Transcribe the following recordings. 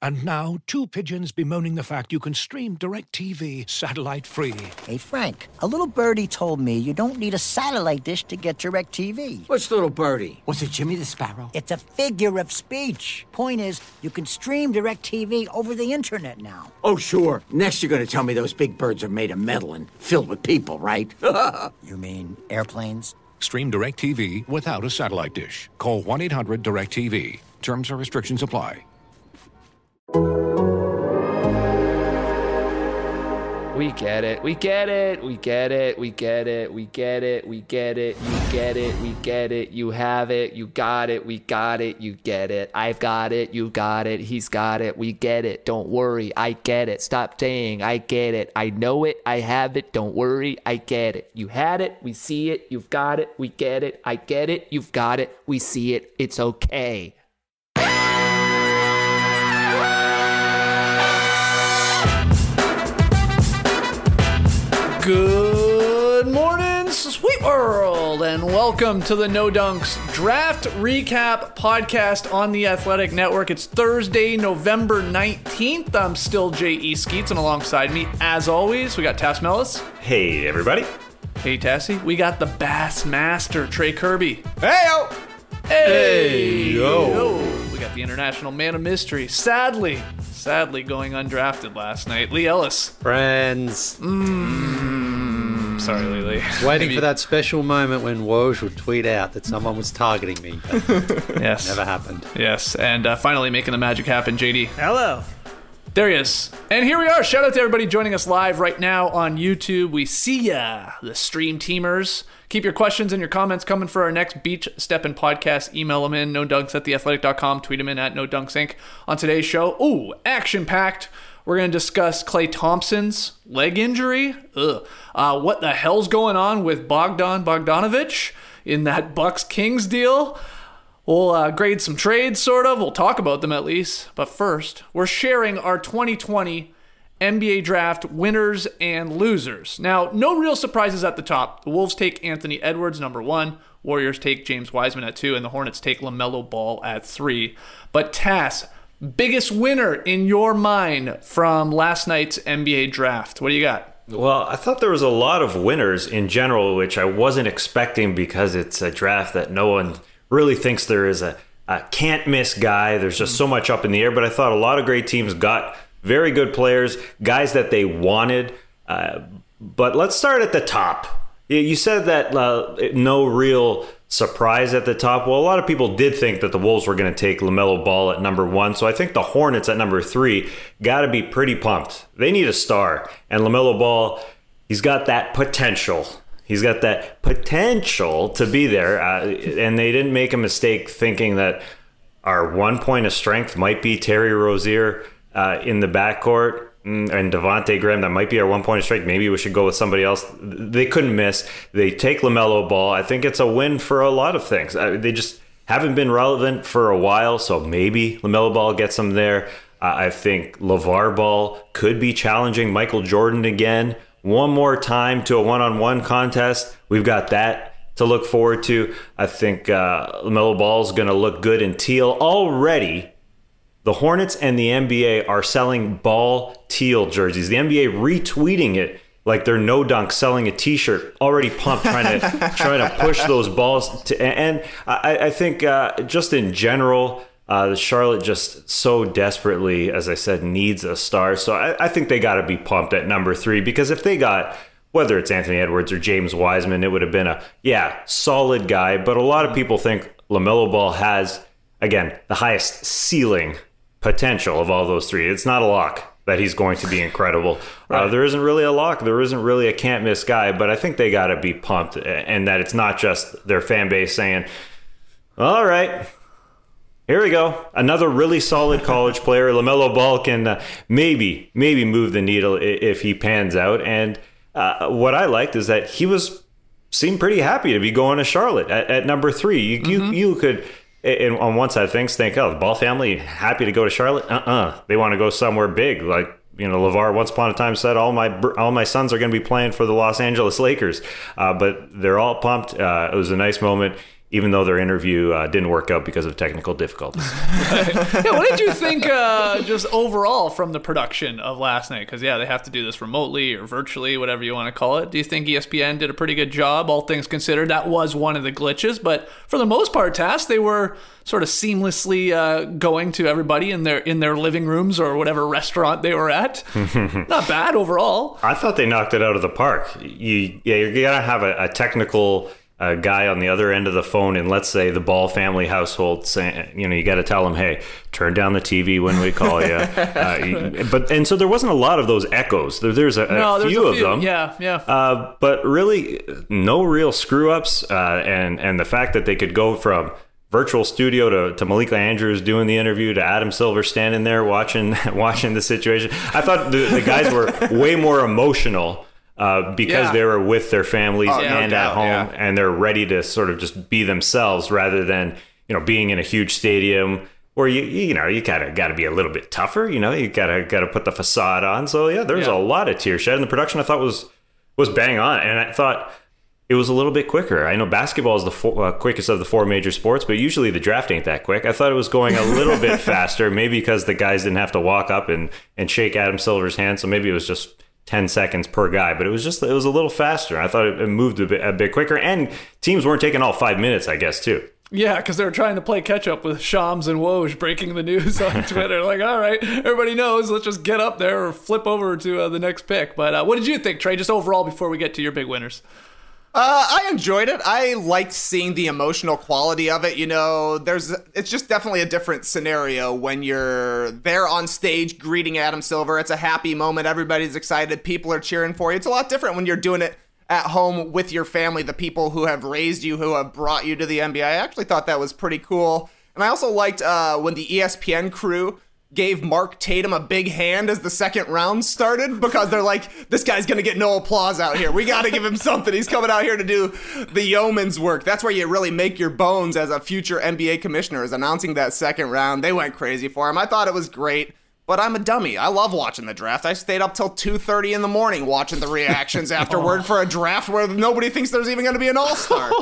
And now, two pigeons bemoaning the fact you can stream DirecTV satellite-free. Hey, Frank, a little birdie told me you don't need a satellite dish to get DirecTV. Which little birdie? Was it Jimmy the Sparrow? It's a figure of speech. Point is, you can stream DirecTV over the internet now. Oh, sure. Next you're going to tell me those big birds are made of metal and filled with people, right? You mean airplanes? Stream DirecTV without a satellite dish. Call 1-800-DirecTV. Terms and restrictions apply. We get it, we get it, we get it, we get it, we get it, we get it, you get it, we get it, you have it, you got it, we got it, you get it, I've got it, you got it, he's got it, we get it, don't worry, I get it, stop saying, I get it, I know it, I have it, don't worry, I get it, you had it, we see it, you've got it, we get it, I get it, you've got it, we see it, it's okay. Good morning, sweet world, and welcome to the No Dunks Draft Recap Podcast on the Athletic Network. It's Thursday, November 19th. I'm still J.E. Skeets, and alongside me, as always, we got Tass Mellis. Hey, everybody. Hey, Tassie. We got the Bass Master, Trey Kirby. Hey-o! Hey-yo! We got the International Man of Mystery, sadly going undrafted last night, Lee Ellis. Friends. Sorry, Lee. Waiting for that special moment when Woj would tweet out that someone was targeting me. Yes. Never happened. Yes, and finally making the magic happen, JD. Hello. There he is. And here we are. Shout out to everybody joining us live right now on YouTube. We see ya, the stream teamers. Keep your questions and your comments coming for our next Beach Steppin' podcast. Email them in, nodunks@theathletic.com. Tweet them in at nodunks_inc. On today's show, action-packed. We're going to discuss Klay Thompson's leg injury. What the hell's going on with Bogdan Bogdanovic in that Bucks-Kings deal? We'll grade some trades, sort of. We'll talk about them at least. But first, we're sharing our 2020 NBA Draft winners and losers. Now, no real surprises at the top. The Wolves take Anthony Edwards, number 1. Warriors take James Wiseman at 2. And the Hornets take LaMelo Ball at 3. But Tass, biggest winner in your mind from last night's NBA Draft. What do you got? Well, I thought there was a lot of winners in general, which I wasn't expecting because it's a draft that no one really thinks there is a can't-miss guy. There's just so much up in the air, but I thought a lot of great teams got very good players, guys that they wanted. But let's start at the top. You said that no real surprise at the top. Well, a lot of people did think that the Wolves were going to take LaMelo Ball at number 1, so I think the Hornets at number 3 got to be pretty pumped. They need a star, and LaMelo Ball, he's got that potential. He's got that potential to be there, and they didn't make a mistake thinking that our one point of strength might be Terry Rozier in the backcourt and Devontae Graham. That might be our one point of strength. Maybe we should go with somebody else. They couldn't miss. They take LaMelo Ball. I think it's a win for a lot of things. They just haven't been relevant for a while, so maybe LaMelo Ball gets them there. I think LeVar Ball could be challenging Michael Jordan again. One more time to a one-on-one contest. We've got that to look forward to. I think LaMelo Ball is going to look good in teal. Already, the Hornets and the NBA are selling Ball teal jerseys. The NBA retweeting it like they're No Dunk selling a T-shirt. Already pumped, trying to push those balls. And I think just in general, Charlotte just so desperately, as I said, needs a star. So I think they got to be pumped at number 3, because if they got, whether it's Anthony Edwards or James Wiseman, it would have been a, solid guy. But a lot of people think LaMelo Ball has, again, the highest ceiling potential of all those 3. It's not a lock that he's going to be incredible. Right. There isn't really a lock. There isn't really a can't miss guy. But I think they got to be pumped, and that it's not just their fan base saying, all right, here we go. Another really solid college player. LaMelo Ball can maybe move the needle if he pans out. And what I liked is that he seemed pretty happy to be going to Charlotte at number 3. You could, on one side of things, think, the Ball family happy to go to Charlotte. They want to go somewhere big. Like, LeVar once upon a time said, all my sons are going to be playing for the Los Angeles Lakers. But they're all pumped. It was a nice moment even though their interview didn't work out because of technical difficulties. Yeah, what did you think just overall from the production of last night? Because, yeah, they have to do this remotely or virtually, whatever you want to call it. Do you think ESPN did a pretty good job, all things considered? That was one of the glitches. But for the most part, Tass, they were sort of seamlessly going to everybody in their living rooms or whatever restaurant they were at. Not bad overall. I thought they knocked it out of the park. You're going to have a technical guy on the other end of the phone in, let's say, the Ball family household saying, you got to tell them, hey, turn down the TV when we call you. And so there wasn't a lot of those echoes. There's a few of them. Yeah. But really, no real screw-ups. And the fact that they could go from virtual studio to Malika Andrews doing the interview to Adam Silver standing there watching the situation. I thought the guys were way more emotional because they were with their families and at home, and they're ready to sort of just be themselves rather than being in a huge stadium where you kind of got to be a little bit tougher. You got to put the facade on. So there's a lot of tears shed, and the production I thought was bang on, and I thought it was a little bit quicker. I know basketball is the quickest of the four major sports, but usually the draft ain't that quick. I thought it was going a little bit faster, maybe because the guys didn't have to walk up and shake Adam Silver's hand, so maybe it was just 10 seconds per guy, but it was a little faster. I thought it moved a bit quicker, and teams weren't taking all 5 minutes, I guess, too. Yeah, because they were trying to play catch up with Shams and Woj breaking the news on Twitter. Like, all right, everybody knows, let's just get up there or flip over to the next pick. But what did you think, Trey, just overall before we get to your big winners? I enjoyed it. I liked seeing the emotional quality of it. It's just definitely a different scenario when you're there on stage greeting Adam Silver. It's a happy moment. Everybody's excited. People are cheering for you. It's a lot different when you're doing it at home with your family, the people who have raised you, who have brought you to the NBA. I actually thought that was pretty cool. And I also liked when the ESPN crew gave Mark Tatum a big hand as the second round started, because they're like, this guy's going to get no applause out here. We got to give him something. He's coming out here to do the yeoman's work. That's where you really make your bones as a future NBA commissioner, is announcing that second round. They went crazy for him. I thought it was great, but I'm a dummy. I love watching the draft. I stayed up till 2:30 in the morning watching the reactions afterward for a draft where nobody thinks there's even going to be an all-star.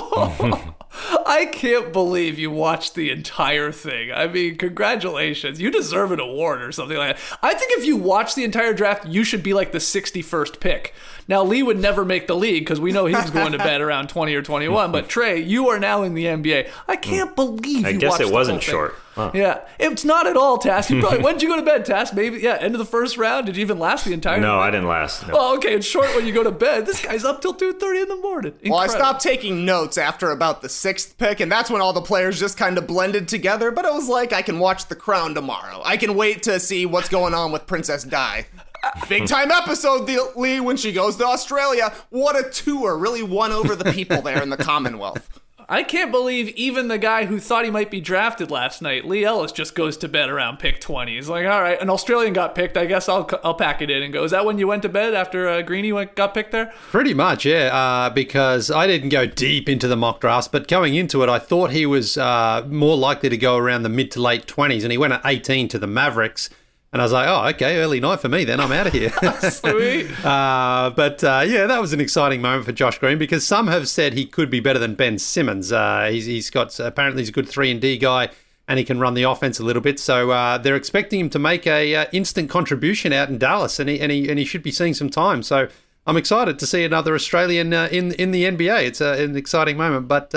I can't believe you watched the entire thing. I mean, congratulations. You deserve an award or something like that. I think if you watch the entire draft, you should be like the 61st pick. Now, Lee would never make the league because we know he was going to bed around 20 or 21. But Trey, you are now in the NBA. I can't believe you watched the whole thing. I guess it wasn't short. Huh. Yeah, it's not at all, Tass. You probably, when did you go to bed, Tass? Maybe, end of the first round? Did you even last the entire No, night? I didn't last. No. Oh, okay, it's short when you go to bed. This guy's up till 2:30 in the morning. Incredible. Well, I stopped taking notes after about the 6th pick, and that's when all the players just kind of blended together, but it was like, I can watch The Crown tomorrow. I can wait to see what's going on with Princess Di. Big time episode, Lee, when she goes to Australia. What a tour. Really won over the people there in the Commonwealth. I can't believe even the guy who thought he might be drafted last night, Lee Ellis, just goes to bed around pick 20. He's like, all right, an Australian got picked. I guess I'll pack it in and go. Is that when you went to bed after Greeny got picked there? Pretty much, yeah, because I didn't go deep into the mock drafts, but going into it, I thought he was more likely to go around the mid to late 20s, and he went at 18 to the Mavericks. And I was like, oh, okay, early night for me then. I'm out of here. Sweet. But that was an exciting moment for Josh Green, because some have said he could be better than Ben Simmons. Apparently he's a good 3-and-D guy, and he can run the offense a little bit. So they're expecting him to make a instant contribution out in Dallas, and he should be seeing some time. So I'm excited to see another Australian in the NBA. It's an exciting moment. But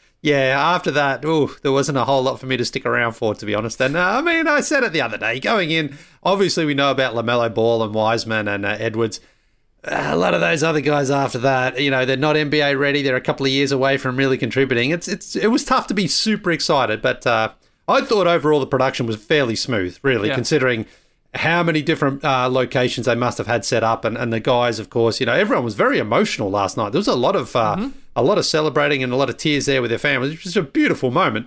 after that, there wasn't a whole lot for me to stick around for, to be honest. And I said it the other day, going in, obviously we know about LaMelo Ball and Wiseman and Edwards. A lot of those other guys after that, they're not NBA ready. They're a couple of years away from really contributing. It was tough to be super excited, but I thought overall the production was fairly smooth, really, considering how many different locations they must have had set up, and the guys, of course, everyone was very emotional last night. There was a lot of celebrating and a lot of tears there with their families, which was a beautiful moment.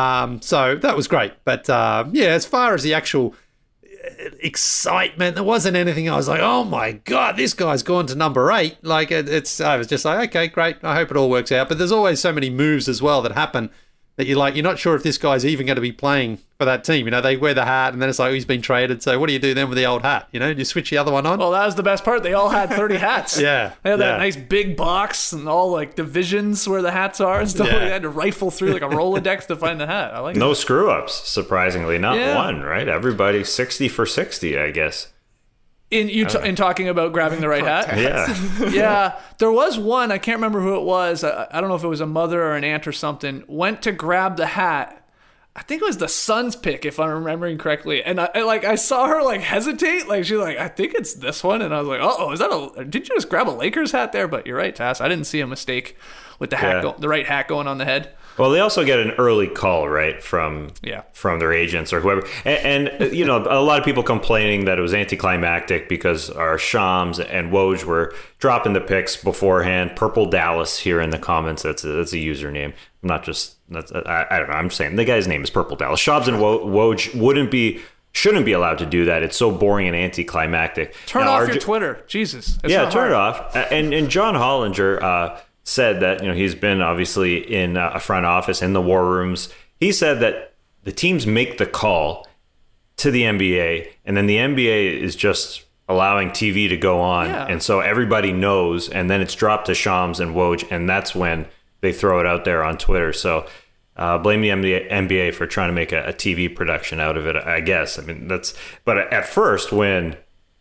So that was great. But as far as the actual excitement, there wasn't anything I was like, oh my God, this guy's gone to number 8. Like I was just like, okay, great. I hope it all works out. But there's always so many moves as well that happen that you're not sure if this guy's even going to be playing for that team. You know, they wear the hat, and then it's like, he's been traded. So what do you do then with the old hat? You know, do you switch the other one on? Well, that was the best part. They all had 30 hats. Yeah. They had that yeah. nice big box and all like divisions where the hats are and stuff. Yeah. They had to rifle through like a Rolodex to find the hat. I like No it. screw ups, surprisingly. Not Yeah. one, right? Everybody 60 for 60, I guess. In talking about grabbing the right hat. Yeah. Yeah, there was one, I can't remember who it was. I don't know if it was a mother or an aunt or something, went to grab the hat. I think it was the Suns pick, if I'm remembering correctly. And I saw her like hesitate. Like she's like, I think it's this one. And I was like, oh, is that did you just grab a Lakers hat there? But you're right, Tass. I didn't see a mistake with the hat, Yeah. the right hat going on the head. Well, they also get an early call, right, from their agents or whoever. And you know, a lot of people complaining that it was anticlimactic because our Shams and Woj were dropping the picks beforehand. Purple Dallas here in the comments. That's a username. I'm not just, I don't know. I'm saying the guy's name is Purple Dallas. Shams and Woj shouldn't be allowed to do that. It's so boring and anticlimactic. Turn off your Twitter. Jesus. It's yeah, not turn hard. it off. And John Hollinger said that, you know, he's been obviously in a front office in the war rooms. He said that the teams make the call to the NBA, and then the NBA is just allowing TV to go on, and so everybody knows, and then it's dropped to Shams and Woj, and that's when they throw it out there on Twitter. So blame the NBA for trying to make a TV production out of it, I guess. I mean, but at first, when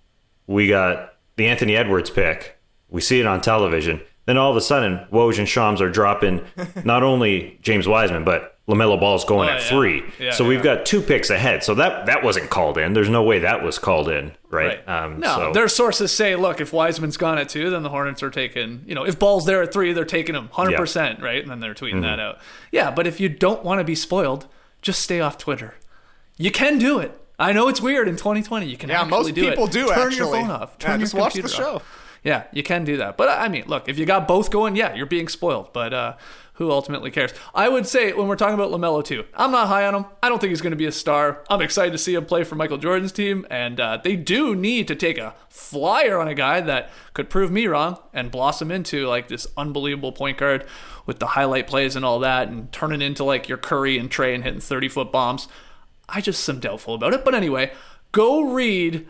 we got the Anthony Edwards pick, we see it on television. Then all of a sudden, Woj and Shams are dropping not only James Wiseman, but LaMelo Ball's going at 3. Yeah, so we've got 2 picks ahead. So that wasn't called in. There's no way that was called in, right? No, their sources say, look, if Wiseman's gone at 2, then the Hornets are taking, you know, if Ball's there at 3, they're taking him 100%, right? And then they're tweeting that out. Yeah, but if you don't want to be spoiled, just stay off Twitter. You can do it. I know it's weird in 2020. You can actually do it. Yeah, most people do, Turn actually. your phone off. Turn your just watch the computer show. off. Yeah, you can do that. But I mean, look, if you got both going, yeah, you're being spoiled. But who ultimately cares? I would say when we're talking about LaMelo too, I'm not high on him. I don't think he's going to be a star. I'm excited to see him play for Michael Jordan's team. And they do need to take a flyer on a guy that could prove me wrong and blossom into like this unbelievable point guard with the highlight plays and all that and turn it into like your Curry and Trey and hitting 30-foot bombs. I just am doubtful about it. But anyway, go read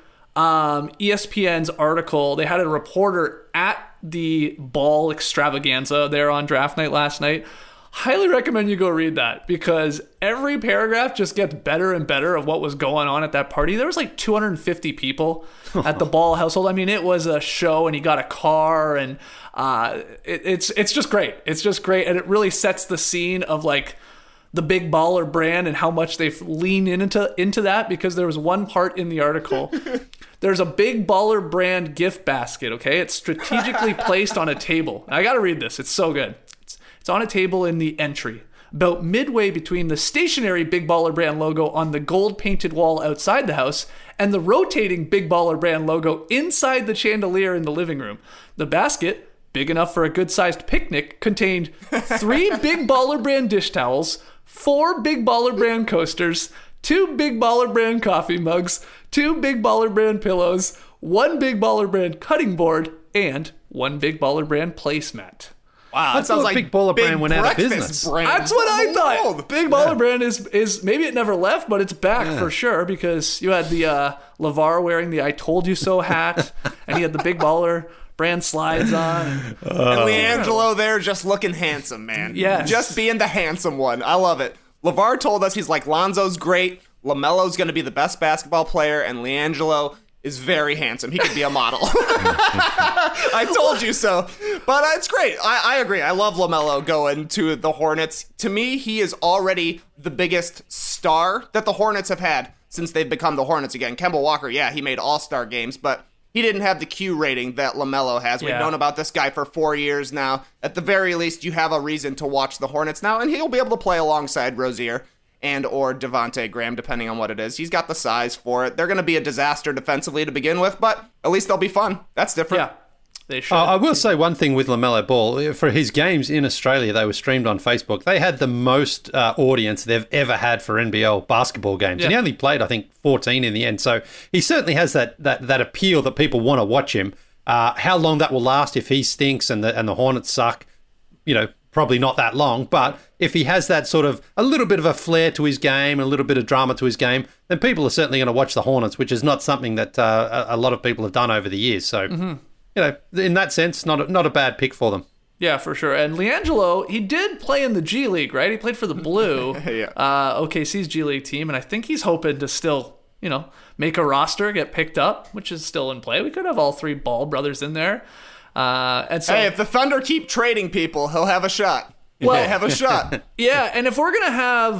ESPN's article. They had a reporter at the Ball extravaganza there on draft night last night. Highly recommend you go read that because every paragraph just gets better and better of what was going on at that party. There was like 250 people at the Ball household. I mean, it was a show, and he got a car, and it's just great. It's just great, and it really sets the scene of like the Big Baller brand and how much they've leaned into that, because there was one part in the article. There's a Big Baller brand gift basket, okay? It's strategically placed on a table. I got to read this. It's so good. It's on a table in the entry, about midway between the stationary Big Baller brand logo on the gold-painted wall outside the house and the rotating Big Baller brand logo inside the chandelier in the living room. The basket, big enough for a good-sized picnic, contained 3 Big Baller brand dish towels, 4 Big Baller brand coasters, 2 Big Baller brand coffee mugs, 2 Big Baller brand pillows, 1 Big Baller brand cutting board, and 1 Big Baller brand placemat. Wow, I that sounds thought like Big Baller brand went out of breakfast business. brand. That's what I thought. World. Big Baller brand is maybe it never left, but it's back for sure, because you had the LeVar wearing the I told you so hat, and he had the Big Baller brand slides on. And LiAngelo there just looking handsome, man. Yes. Just being the handsome one. I love it. LeVar told us, he's like, Lonzo's great, LaMelo's going to be the best basketball player, and LiAngelo is very handsome. He could be a model. I told you so. But it's great. I agree. I love LaMelo going to the Hornets. To me, he is already the biggest star that the Hornets have had since they've become the Hornets again. Kemba Walker, yeah, he made all-star games, but he didn't have the Q rating that LaMelo has. We've known about this guy for 4 years now. At the very least, you have a reason to watch the Hornets now, and he'll be able to play alongside Rozier and or Devontae Graham, depending on what it is. He's got the size for it. They're going to be a disaster defensively to begin with, but at least they'll be fun. That's different. Yeah, they should. I will say one thing with LaMelo Ball. For his games in Australia, they were streamed on Facebook. They had the most audience they've ever had for NBL basketball games. And he only played, I think, 14 in the end. So he certainly has that appeal that people want to watch him. How long that will last if he stinks and the Hornets suck, probably not that long. But if he has that sort of a little bit of a flair to his game, a little bit of drama to his game, then people are certainly going to watch the Hornets, which is not something that a lot of people have done over the years. So, you know, in that sense, not a bad pick for them. Yeah, for sure. And LiAngelo, he did play in the G League, right? He played for the Blue, OKC's G League team, and I think he's hoping to still, you know, make a roster, get picked up, which is still in play. We could have all three Ball brothers in there. And so, hey, if the Thunder keep trading people, he'll have a shot. Well, have a shot. Yeah, and if we're going to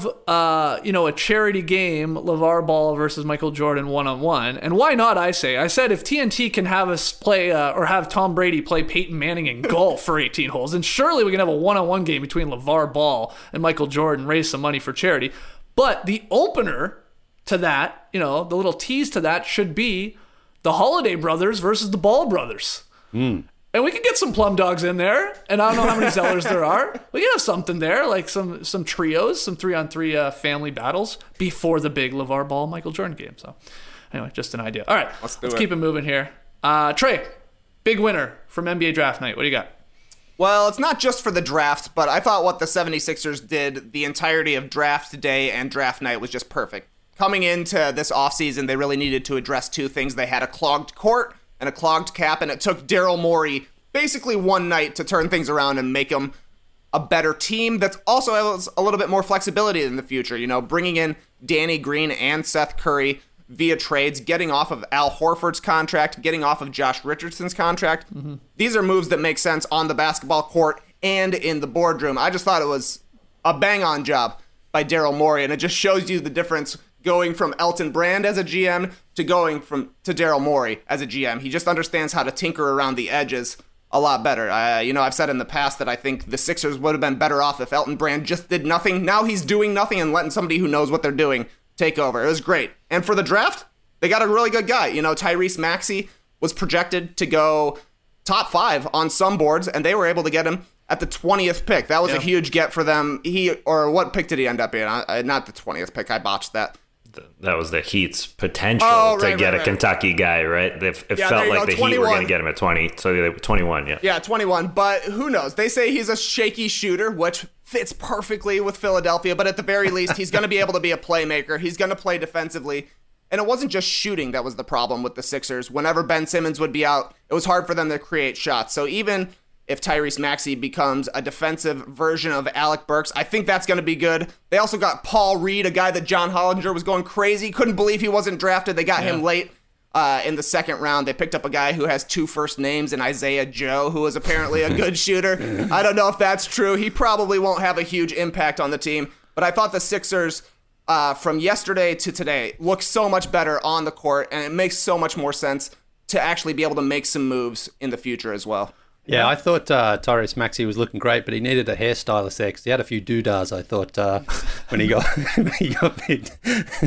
have, you know, a charity game, LeVar Ball versus Michael Jordan one-on-one, and why not, I said if TNT can have us play, or have Tom Brady play Peyton Manning in golf for 18 holes, then surely we can have a one-on-one game between LeVar Ball and Michael Jordan, raise some money for charity. But the opener to that, you know, the little tease to that should be the Holiday brothers versus the Ball brothers. And we can get some plum dogs in there, and I don't know how many Zellers there are. We can have something there, like some trios, some 3-on-3 family battles before the big LeVar Ball Michael Jordan game. So, anyway, just an idea. All right, let's keep it moving here. Trey, big winner from NBA Draft Night. What do you got? Well, it's not just for the draft, but I thought what the 76ers did the entirety of draft day and draft night was just perfect. Coming into this offseason, they really needed to address two things. They had a clogged court and a clogged cap, and it took Daryl Morey basically one night to turn things around and make them a better team that also has a little bit more flexibility in the future. You know, bringing in Danny Green and Seth Curry via trades, getting off of Al Horford's contract, getting off of Josh Richardson's contract. These are moves that make sense on the basketball court and in the boardroom. I just thought it was a bang-on job by Daryl Morey, and it just shows you the difference going from Elton Brand as a GM to going to Daryl Morey as a GM. He just understands how to tinker around the edges a lot better. You know, I've said in the past that I think the Sixers would have been better off if Elton Brand just did nothing. Now he's doing nothing and letting somebody who knows what they're doing take over. It was great. And for the draft, they got a really good guy. You know, Tyrese Maxey was projected to go top 5 on some boards, and they were able to get him at the 20th pick. That was a huge get for them. What pick did he end up in? Not the 20th pick. I botched that. That was the Heat's potential to get a Kentucky guy, right? It felt like the 21. Heat were going to get him at 20, so they were 21, yeah. Yeah, 21, but who knows? They say he's a shaky shooter, which fits perfectly with Philadelphia, but at the very least, he's going to be able to be a playmaker. He's going to play defensively, and it wasn't just shooting that was the problem with the Sixers. Whenever Ben Simmons would be out, it was hard for them to create shots, so even if Tyrese Maxey becomes a defensive version of Alec Burks, I think that's going to be good. They also got Paul Reed, a guy that John Hollinger was going crazy. Couldn't believe he wasn't drafted. They got him late in the second round. They picked up a guy who has 2 first names in Isaiah Joe, who is apparently a good shooter. I don't know if that's true. He probably won't have a huge impact on the team. But I thought the Sixers, from yesterday to today, look so much better on the court, and it makes so much more sense to actually be able to make some moves in the future as well. Yeah, I thought Tyrese Maxey was looking great, but he needed a hairstylist there because he had a few doodahs, I thought, when he got picked.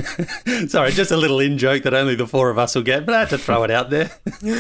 Sorry, just a little in-joke that only the 4 of us will get, but I had to throw it out there.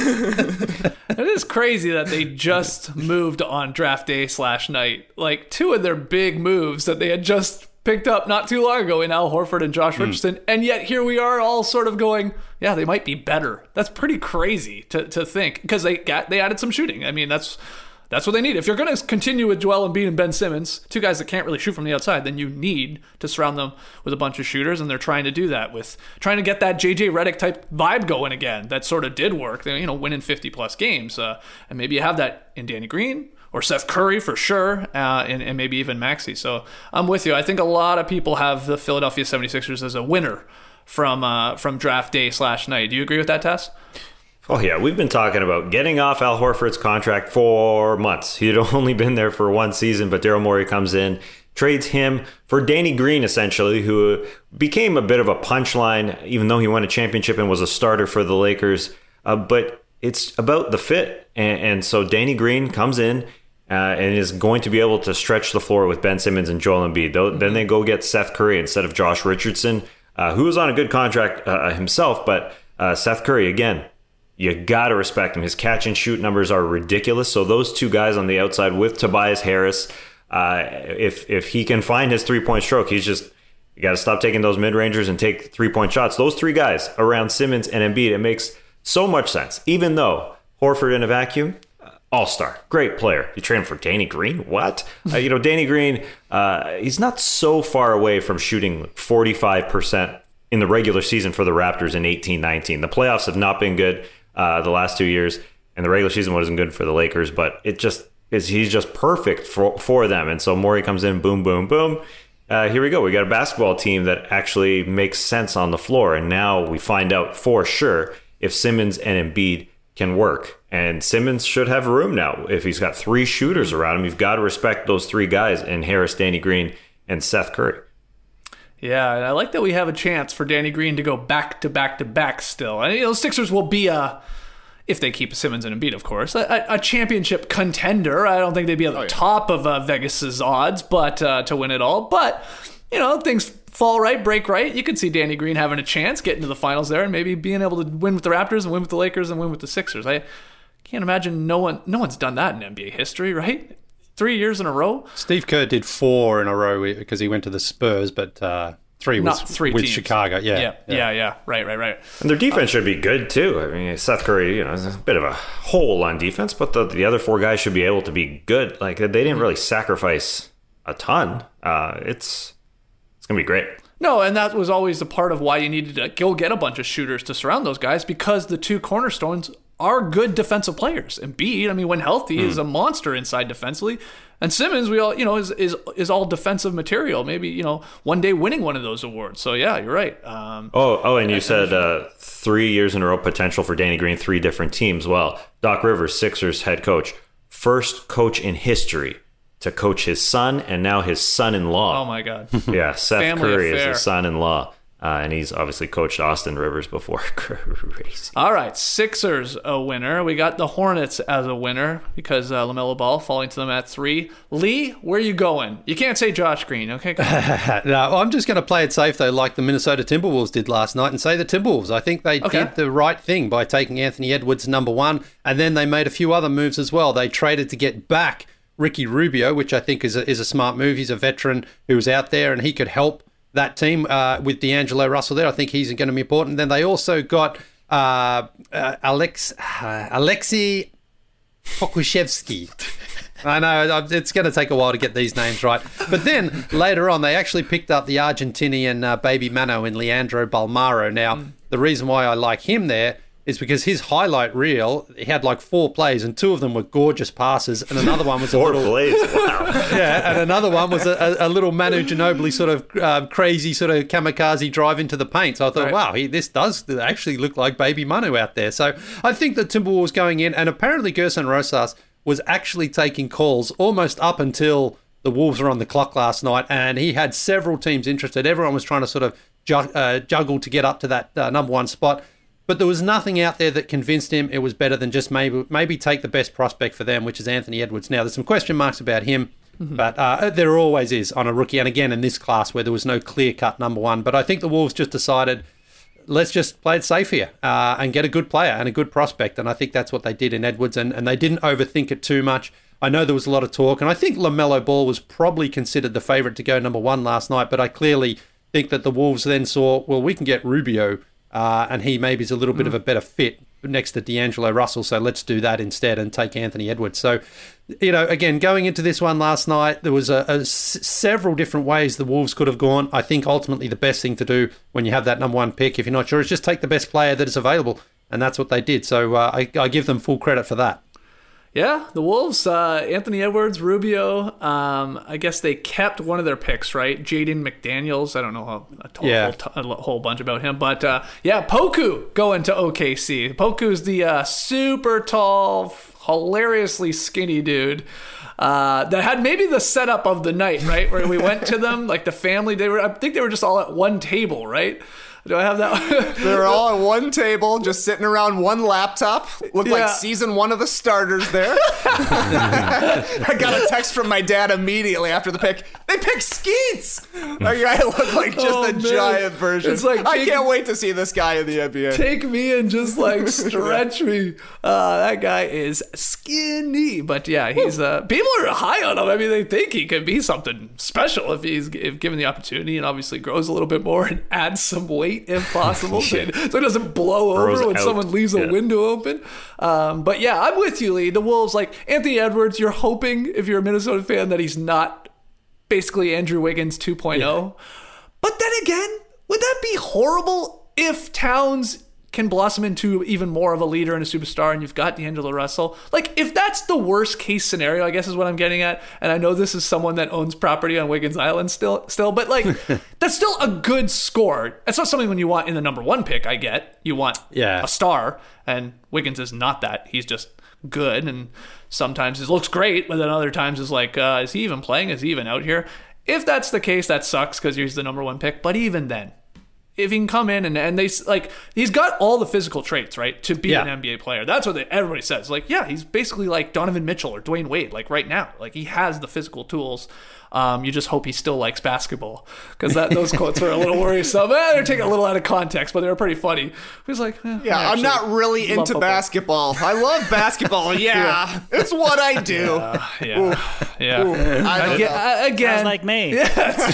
It is crazy that they just moved on draft day /night. Like, 2 of their big moves that they had just picked up not too long ago in Al Horford and Josh Richardson, and yet here we are all sort of going, yeah, they might be better. That's pretty crazy to think, because they added some shooting. I mean, that's what they need. If you're going to continue with Joel Embiid and Ben Simmons, 2 guys that can't really shoot from the outside, then you need to surround them with a bunch of shooters, and they're trying to do that with trying to get that JJ Redick type vibe going again. That sort of did work. They, winning 50+ games, and maybe you have that in Danny Green or Seth Curry for sure, and maybe even Maxey. So I'm with you. I think a lot of people have the Philadelphia 76ers as a winner from draft day /night. Do you agree with that, Tess? Oh, yeah. We've been talking about getting off Al Horford's contract for months. He'd only been there for 1 season, but Daryl Morey comes in, trades him for Danny Green, essentially, who became a bit of a punchline, even though he won a championship and was a starter for the Lakers. But it's about the fit. And so Danny Green comes in and is going to be able to stretch the floor with Ben Simmons and Joel Embiid. Then they go get Seth Curry instead of Josh Richardson, who was on a good contract himself. But Seth Curry, again, you got to respect him. His catch and shoot numbers are ridiculous. So those 2 guys on the outside with Tobias Harris, if he can find his 3-point stroke, you got to stop taking those mid-rangers and take 3-point shots. Those 3 guys around Simmons and Embiid, it makes so much sense. Even though Horford in a vacuum, all-star, great player. You trade him for Danny Green? What? Danny Green, he's not so far away from shooting 45% in the regular season for the Raptors in 18-19. The playoffs have not been good the last 2 years, and the regular season wasn't good for the Lakers, but he's just perfect for them. And so Morey comes in, boom, boom, boom. Here we go. We got a basketball team that actually makes sense on the floor, and now we find out for sure if Simmons and Embiid can work. And Simmons should have room now. If he's got 3 shooters around him, you've got to respect those 3 guys in Harris, Danny Green, and Seth Curry. Yeah, and I like that we have a chance for Danny Green to go back to back to back still. And Sixers will be if they keep Simmons and Embiid, of course, a championship contender. I don't think they'd be at the top of Vegas's odds, but to win it all. But things fall right, break right. You could see Danny Green having a chance, getting to the finals there, and maybe being able to win with the Raptors and win with the Lakers and win with the Sixers. I can't imagine no one's done that in NBA history, right? 3 years in a row. Steve Kerr did 4 in a row because he went to the Spurs, but 3 was with teams. Chicago. Yeah. Right. And their defense should be good too. I mean, Seth Curry, is a bit of a hole on defense, but the other 4 guys should be able to be good. Like, they didn't really sacrifice a ton. It's going to be great. No, and that was always a part of why you needed to go get a bunch of shooters to surround those guys, because the 2 cornerstones are good defensive players. Embiid, when healthy, is a monster inside defensively. And Simmons, we all, is all defensive material. Maybe, one day winning one of those awards. So yeah, you're right. And you said 3 years in a row potential for Danny Green, 3 different teams. Well, Doc Rivers, Sixers head coach, first coach in history to coach his son and now his son-in-law. Oh my God. Yeah, Seth Family Curry affair. is his son-in-law. And he's obviously coached Austin Rivers before. Crazy. All right, Sixers a winner. We got the Hornets as a winner because LaMelo Ball falling to them at 3. Lee, where are you going? You can't say Josh Green, okay? No, I'm just going to play it safe, though, like the Minnesota Timberwolves did last night, and say the Timberwolves. I think they did the right thing by taking Anthony Edwards number 1, and then they made a few other moves as well. They traded to get back Ricky Rubio, which I think is a smart move. He's a veteran who was out there, and he could help that team with D'Angelo Russell there. I think he's going to be important. Then they also got Alexei Pokusevski. I know, it's going to take a while to get these names right. But then, later on, they actually picked up the Argentinian baby Mano in Leandro Balmaro. Now, the reason why I like him there is because his highlight reel, he had like 4 plays, and 2 of them were gorgeous passes, and another one was 4 plays, wow. Yeah, and another one was a little Manu Ginobili sort of crazy sort of kamikaze drive into the paint. So I thought, wow, this does actually look like baby Manu out there. So I think the Timberwolves going in, and apparently Gerson Rosas was actually taking calls almost up until the Wolves were on the clock last night, and he had several teams interested. Everyone was trying to sort of juggle to get up to that number 1 spot. But there was nothing out there that convinced him it was better than just maybe take the best prospect for them, which is Anthony Edwards. Now, there's some question marks about him, but there always is on a rookie. And again, in this class where there was no clear-cut number 1. But I think the Wolves just decided, let's just play it safe here and get a good player and a good prospect. And I think that's what they did in Edwards, and they didn't overthink it too much. I know there was a lot of talk, and I think LaMelo Ball was probably considered the favourite to go number 1 last night, but I clearly think that the Wolves then saw, well, we can get Rubio, and he maybe is a little bit of a better fit next to D'Angelo Russell, so let's do that instead and take Anthony Edwards. So, again, going into this one last night, there was several different ways the Wolves could have gone. I think ultimately the best thing to do when you have that number 1 pick, if you're not sure, is just take the best player that is available, and that's what they did. So I give them full credit for that. Yeah, the Wolves, Anthony Edwards, Rubio, I guess they kept one of their picks, right? Jaden McDaniels. I don't know a whole bunch about him. But, Poku going to OKC. Poku's the super tall, hilariously skinny dude that had maybe the setup of the night, right? Where we went to them, like the family. I think they were just all at one table, right? Do I have that? They were all at one table, just sitting around one laptop. Looked like season 1 of the starters there. I got a text from my dad immediately after the pick. They picked Skeets! That guy looked like just a giant version. It's like, I can't wait to see this guy in the NBA. Take me and just like stretch me. That guy is skinny. But yeah, he's people are high on him. I mean, they think he could be something special if given the opportunity, and obviously grows a little bit more and adds some weight plate if possible, so it doesn't blow Throws over when out. someone leaves a window open. But yeah, I'm with you, Lee. The Wolves, like Anthony Edwards, you're hoping, if you're a Minnesota fan, that he's not basically Andrew Wiggins 2.0. Yeah. But then again, would that be horrible if Towns can blossom into even more of a leader and a superstar, and you've got D'Angelo Russell? Like, if that's the worst case scenario, I guess is what I'm getting at, and I know this is someone that owns property on Wiggins Island still, but like, that's still a good score. It's not something when you want in the number 1 pick, I get. You want a star, and Wiggins is not that. He's just good, and sometimes it looks great, but then other times it's like, is he even playing? Is he even out here? If that's the case, that sucks because he's the number 1 pick, but even then, if he can come in and they like, he's got all the physical traits, right, to be an NBA player. That's what everybody says. Like, yeah, he's basically like Donovan Mitchell or Dwayne Wade, like right now. Like, he has the physical tools. You just hope he still likes basketball, because those quotes were a little worrisome. They're taken a little out of context, but they were pretty funny. He was like, I'm not really into basketball. I love basketball. Yeah, it's what I do. Again, sounds like me. Yeah, it's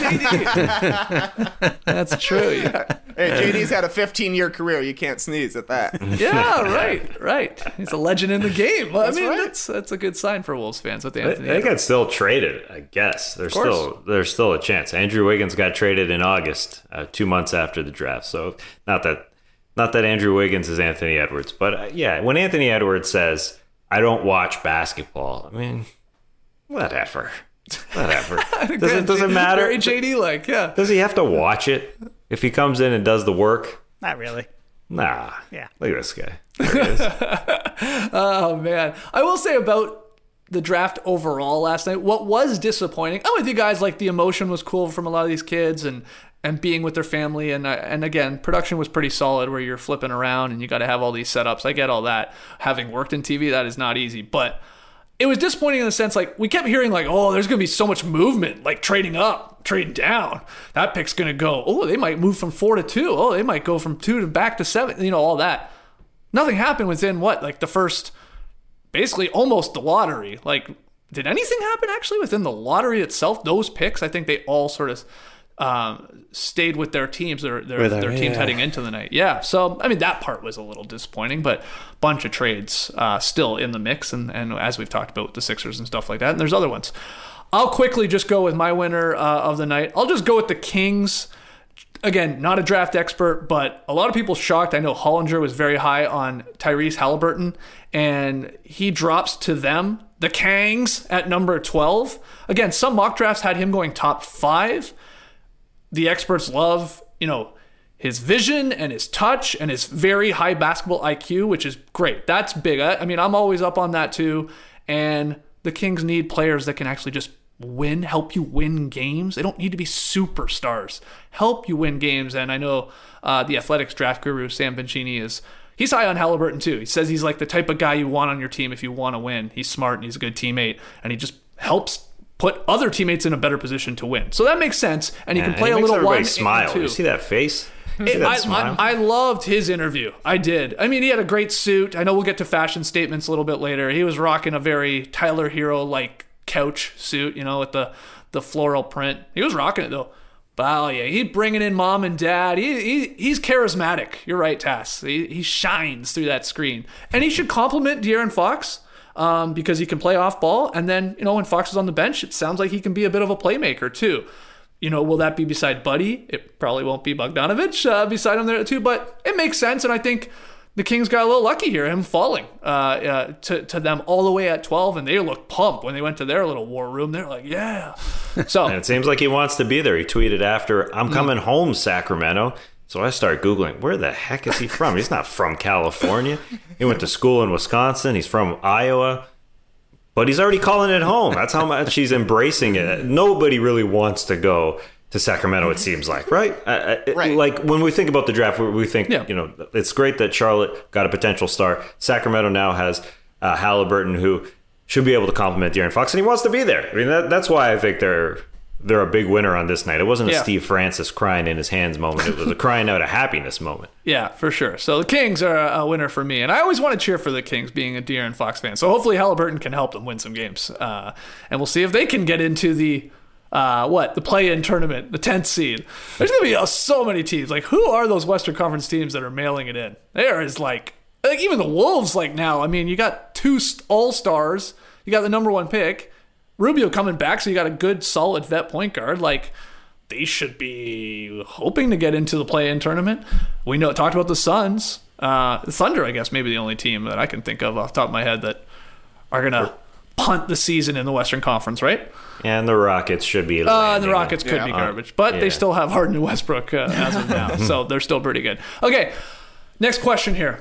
JD. That's true. Yeah. Hey, JD's had a 15-year career. You can't sneeze at that. Yeah, right. He's a legend in the game. Well, That's right. That's a good sign for Wolves fans with Anthony. They got still traded, I guess. There's still a chance. Andrew Wiggins got traded in August, 2 months after the draft. So not that Andrew Wiggins is Anthony Edwards, but when Anthony Edwards says, "I don't watch basketball," I mean, whatever. Does it matter? Very JD like, yeah. Does he have to watch it if he comes in and does the work? Not really. Nah. Yeah. Look at this guy. There he is. Oh man, I will say about the draft overall last night, what was disappointing, I'm with you guys, like the emotion was cool from a lot of these kids and being with their family, and again, production was pretty solid where you're flipping around and you got to have all these setups. I get all that. Having worked in TV, that is not easy, but it was disappointing in the sense, like, we kept hearing like, oh, there's going to be so much movement, like trading up, trading down. That pick's going to go, oh, they might move from 4 to 2. Oh, they might go from 2 to back to 7, all that. Nothing happened within like the first, basically almost the lottery. Like, did anything happen actually within the lottery itself? Those picks, I think they all sort of stayed with their teams, their teams heading into the night. Yeah. So, I mean, that part was a little disappointing, but bunch of trades still in the mix. And as we've talked about with the Sixers and stuff like that, and there's other ones. I'll quickly just go with my winner of the night. I'll just go with the Kings. Again, not a draft expert, but a lot of people shocked. I know Hollinger was very high on Tyrese Halliburton, and he drops to them, the Kangs, at number 12. Again, some mock drafts had him going top 5. The experts love, his vision and his touch and his very high basketball IQ, which is great. That's big. I mean, I'm always up on that too. And the Kings need players that can actually just help you win games. They don't need to be superstars. Help you win games. And I know the Athletics draft guru, Sam Vincini, he's high on Halliburton too. He says he's like the type of guy you want on your team if you want to win. He's smart and he's a good teammate, and he just helps put other teammates in a better position to win. So that makes sense. And he can play a little one and smile. two. You see that face? I loved his interview. I did. I mean, he had a great suit. I know we'll get to fashion statements a little bit later. He was rocking a very Tyler Hero-like couch suit, with the floral print. He was rocking it though. But yeah, he's bringing in mom and dad. He's charismatic. You're right, Tass. He shines through that screen. And he should compliment De'Aaron Fox because he can play off ball. And then, when Fox is on the bench, it sounds like he can be a bit of a playmaker too. Will that be beside Buddy? It probably won't be Bogdanovich beside him there too, but it makes sense. And I think the Kings got a little lucky here, him falling to them all the way at 12, and they looked pumped when they went to their little war room. They're like, yeah. So and it seems like he wants to be there. He tweeted after, "I'm coming home, Sacramento." So I start Googling, where the heck is he from? He's not from California. He went to school in Wisconsin. He's from Iowa. But he's already calling it home. That's how much he's embracing it. Nobody really wants to go to Sacramento, it seems like, right? Right. Like when we think about the draft, we think, it's great that Charlotte got a potential star. Sacramento now has Halliburton, who should be able to complement De'Aaron Fox, and he wants to be there. I mean, that's why I think they're a big winner on this night. It wasn't a Steve Francis crying in his hands moment. It was a crying out of happiness moment. Yeah, for sure. So the Kings are a winner for me. And I always want to cheer for the Kings, being a De'Aaron Fox fan. So hopefully Halliburton can help them win some games. And we'll see if they can get into the the play-in tournament, the 10th seed. There's going to be so many teams. Like, who are those Western Conference teams that are mailing it in? There is like even the Wolves, like now, I mean, you got 2 all-stars. You got the number 1 pick. Rubio coming back, so you got a good, solid vet point guard. Like, they should be hoping to get into the play-in tournament. We talked about the Suns. The Thunder, I guess, maybe the only team that I can think of off the top of my head that are going to punt the season in the Western Conference, right? And the Rockets should be. And the Rockets could be garbage, but they still have Harden and Westbrook as of now, so they're still pretty good. Okay, next question here.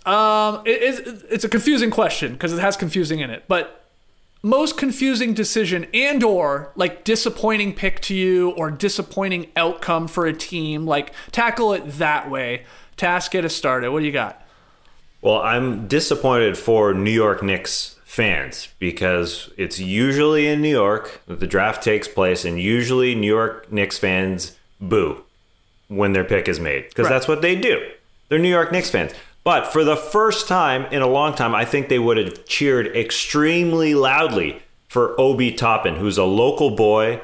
It's a confusing question because it has confusing in it, but most confusing decision and or like disappointing pick to you or disappointing outcome for a team, like tackle it that way. Task, get us started. What do you got? Well, I'm disappointed for New York Knicks fans because it's usually in New York that the draft takes place, and usually New York Knicks fans boo when their pick is made because that's what they do. They're New York Knicks fans. But for the first time in a long time, I think they would have cheered extremely loudly for Obi Toppin, who's a local boy.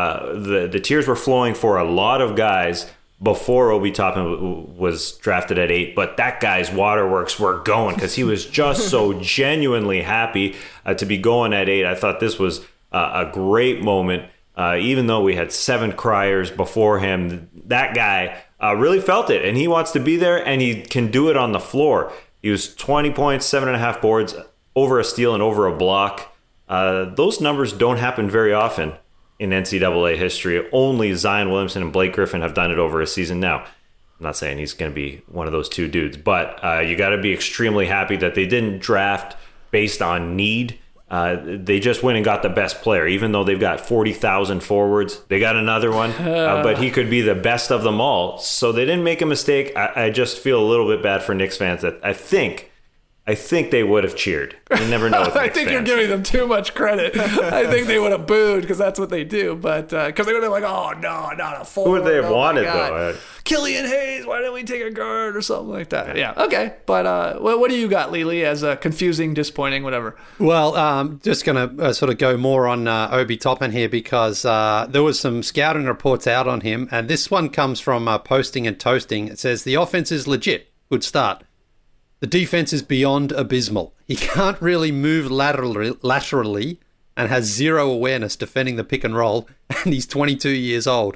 The tears were flowing for a lot of guys before Obi Toppin was drafted at 8, but that guy's waterworks were going because he was just so genuinely happy to be going at 8. I thought this was a great moment. Even though we had 7 criers before him, that guy really felt it, and he wants to be there, and he can do it on the floor. He was 20 points, 7.5 boards, over a steal and over a block. Those numbers don't happen very often in NCAA history. Only Zion Williamson and Blake Griffin have done it over a season. Now, I'm not saying he's going to be one of those 2 dudes, but you got to be extremely happy that they didn't draft based on need. They just went and got the best player, even though they've got 40,000 forwards. They got another one, but he could be the best of them all. So they didn't make a mistake. I just feel a little bit bad for Knicks fans that I think they would have cheered. You never know with I think you're giving them too much credit. I think they would have booed because that's what they do. But because they would have been like, oh, no, not a forward. Who would they have wanted, though? Killian Hayes, why didn't we take a guard or something like that? Yeah, okay. But what do you got, Lily, as a confusing, disappointing, whatever? Well, just going to sort of go more on Obi Toppin here because there was some scouting reports out on him, and this one comes from Posting and Toasting. It says, the offense is legit. Good start. The defense is beyond abysmal. He can't really move laterally and has zero awareness defending the pick and roll, and he's 22 years old.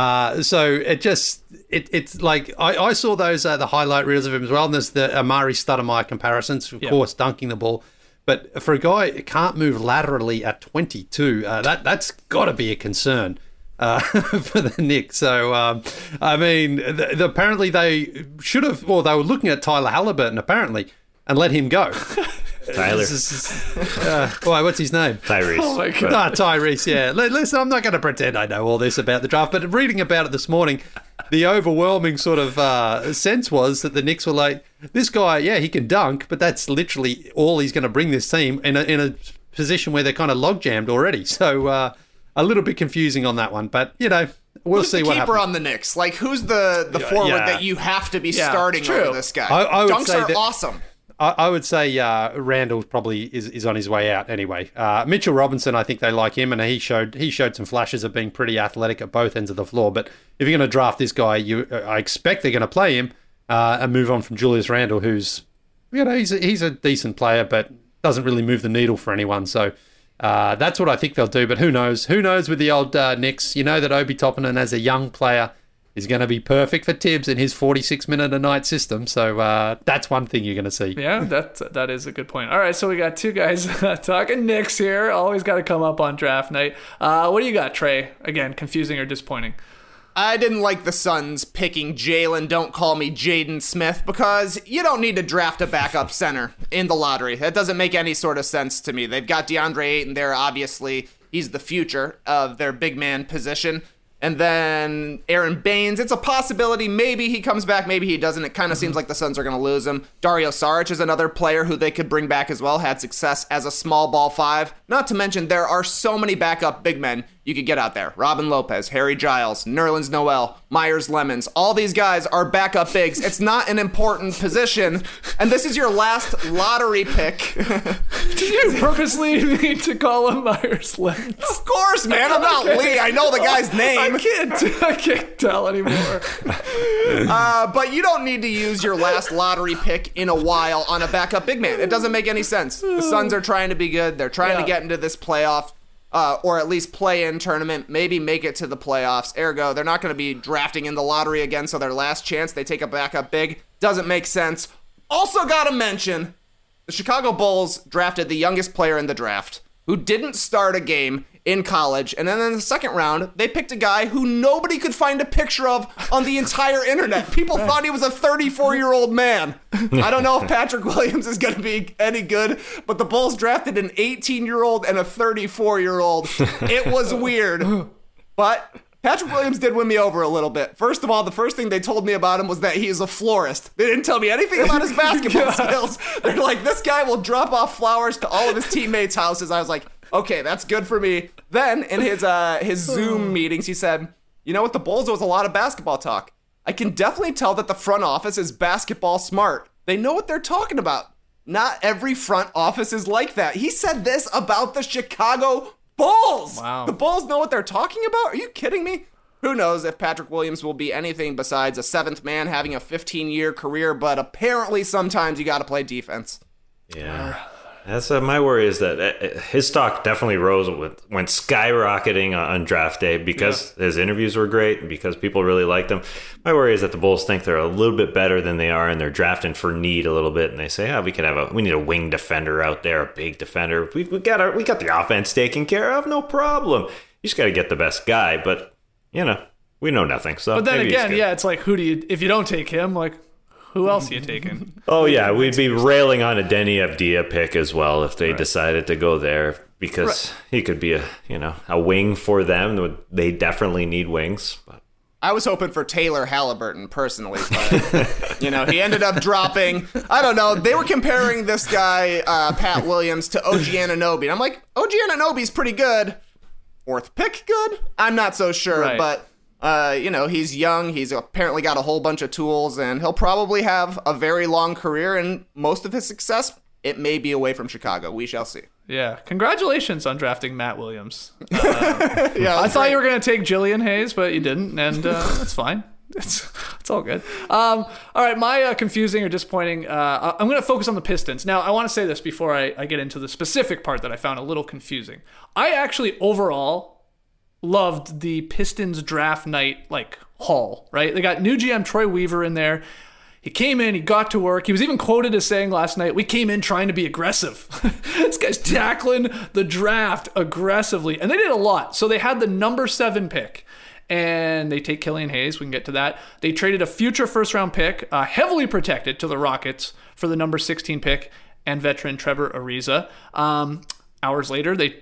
So it's like I saw those the highlight reels of him as well. And there's the Amari Stoudemire comparisons, of course, dunking the ball. But for a guy who can't move laterally at 22, that's got to be a concern for the Knicks. So I mean, apparently they should have, or they were looking at Tyler Halliburton apparently and let him go. Tyler. What's his name? Tyrese. Oh my God. Tyrese, yeah. Listen, I'm not going to pretend I know all this about the draft, but reading about it this morning, the overwhelming sort of sense was that the Knicks were like, this guy, yeah, he can dunk, but that's literally all he's going to bring this team in a position where they're kind of log-jammed already. So a little bit confusing on that one, but, you know, we'll see what happens. Who's the keeper on the Knicks? Like, who's the forward that you have to be starting over this guy? I would Dunks say are that, awesome. I would say Randall probably is on his way out anyway. Mitchell Robinson, I think they like him, and he showed some flashes of being pretty athletic at both ends of the floor. But if you're going to draft this guy, I expect they're going to play him and move on from Julius Randle, who's, you know, he's a decent player, but doesn't really move the needle for anyone. So that's what I think they'll do. But who knows? Who knows with the old Knicks? You know that Obi Toppin, as a young player, is going to be perfect for Tibbs in his 46-minute-a-night system. So that's one thing you're going to see. Yeah, that is a good point. All right, so we got 2 guys talking Knicks here. Always got to come up on draft night. What do you got, Trey? Again, confusing or disappointing? I didn't like the Suns picking Jalen, don't call me Jaden Smith, because you don't need to draft a backup center in the lottery. That doesn't make any sort of sense to me. They've got DeAndre Ayton there, obviously. He's the future of their big man position. And then Aaron Baines, it's a possibility. Maybe he comes back, maybe he doesn't. It kind of seems like the Suns are going to lose him. Dario Saric is another player who they could bring back as well. Had success as a small ball 5. Not to mention, there are so many backup big men you could get out there. Robin Lopez, Harry Giles, Nerlens Noel, Myers Lemons. All these guys are backup bigs. It's not an important position. And this is your last lottery pick. Did you purposely mean to call him Myers Leonard? Of course, man. I'm not Lee. I know the guy's name. I can't tell anymore. But you don't need to use your last lottery pick in a while on a backup big man. It doesn't make any sense. The Suns are trying to be good. They're trying to get into this playoff, or at least play-in tournament, maybe make it to the playoffs. Ergo, they're not going to be drafting in the lottery again, so their last chance, they take a backup big. Doesn't make sense. Also got to mention, the Chicago Bulls drafted the youngest player in the draft, who didn't start a game in college, and then in the second round, they picked a guy who nobody could find a picture of on the entire internet. People thought he was a 34-year-old man. I don't know if Patrick Williams is going to be any good, but the Bulls drafted an 18-year-old and a 34-year-old. It was weird, but Patrick Williams did win me over a little bit. First of all, the first thing they told me about him was that he is a florist. They didn't tell me anything about his basketball skills. They're like, this guy will drop off flowers to all of his teammates' houses. I was like, okay, that's good for me. Then in his Zoom meetings, he said, you know, with the Bulls, there was a lot of basketball talk. I can definitely tell that the front office is basketball smart. They know what they're talking about. Not every front office is like that. He said this about the Chicago Bulls. Wow. The Bulls know what they're talking about? Are you kidding me? Who knows if Patrick Williams will be anything besides a seventh man having a 15-year career, but apparently sometimes you got to play defense. Yeah. That's my worry is that his stock definitely rose went skyrocketing on draft day because his interviews were great and because people really liked him. My worry is that the Bulls think they're a little bit better than they are and they're drafting for need a little bit, and they say, we need a wing defender out there, a big defender. We got the offense taken care of, no problem. You just got to get the best guy, but we know nothing. So, but then again, it's like, if you don't take him, like, who else are you taking? Oh, yeah. We'd be railing on a Denny Avdia pick as well if they decided to go there because he could be a wing for them. They definitely need wings. But I was hoping for Taylor Halliburton personally, but, he ended up dropping. I don't know. They were comparing this guy, Pat Williams, to OG Anunoby. And I'm like, OG Anunoby's pretty good. Fourth pick good? I'm not so sure, but... he's young. He's apparently got a whole bunch of tools, and he'll probably have a very long career, and most of his success, it may be away from Chicago. We shall see. Yeah. Congratulations on drafting Matt Williams. I thought you were going to take Jillian Hayes, but you didn't, and that's fine. It's all good. All right, my confusing or disappointing, I'm going to focus on the Pistons. Now, I want to say this before I get into the specific part that I found a little confusing. I actually, overall, loved the Pistons draft night haul, right? They got new GM Troy Weaver in there. He came in, he got to work. He was even quoted as saying last night, we came in trying to be aggressive. This guy's tackling the draft aggressively. And they did a lot. So they had the number 7 pick. And they take Killian Hayes. We can get to that. They traded a future first-round pick, heavily protected, to the Rockets for the number 16 pick and veteran Trevor Ariza. Hours later, they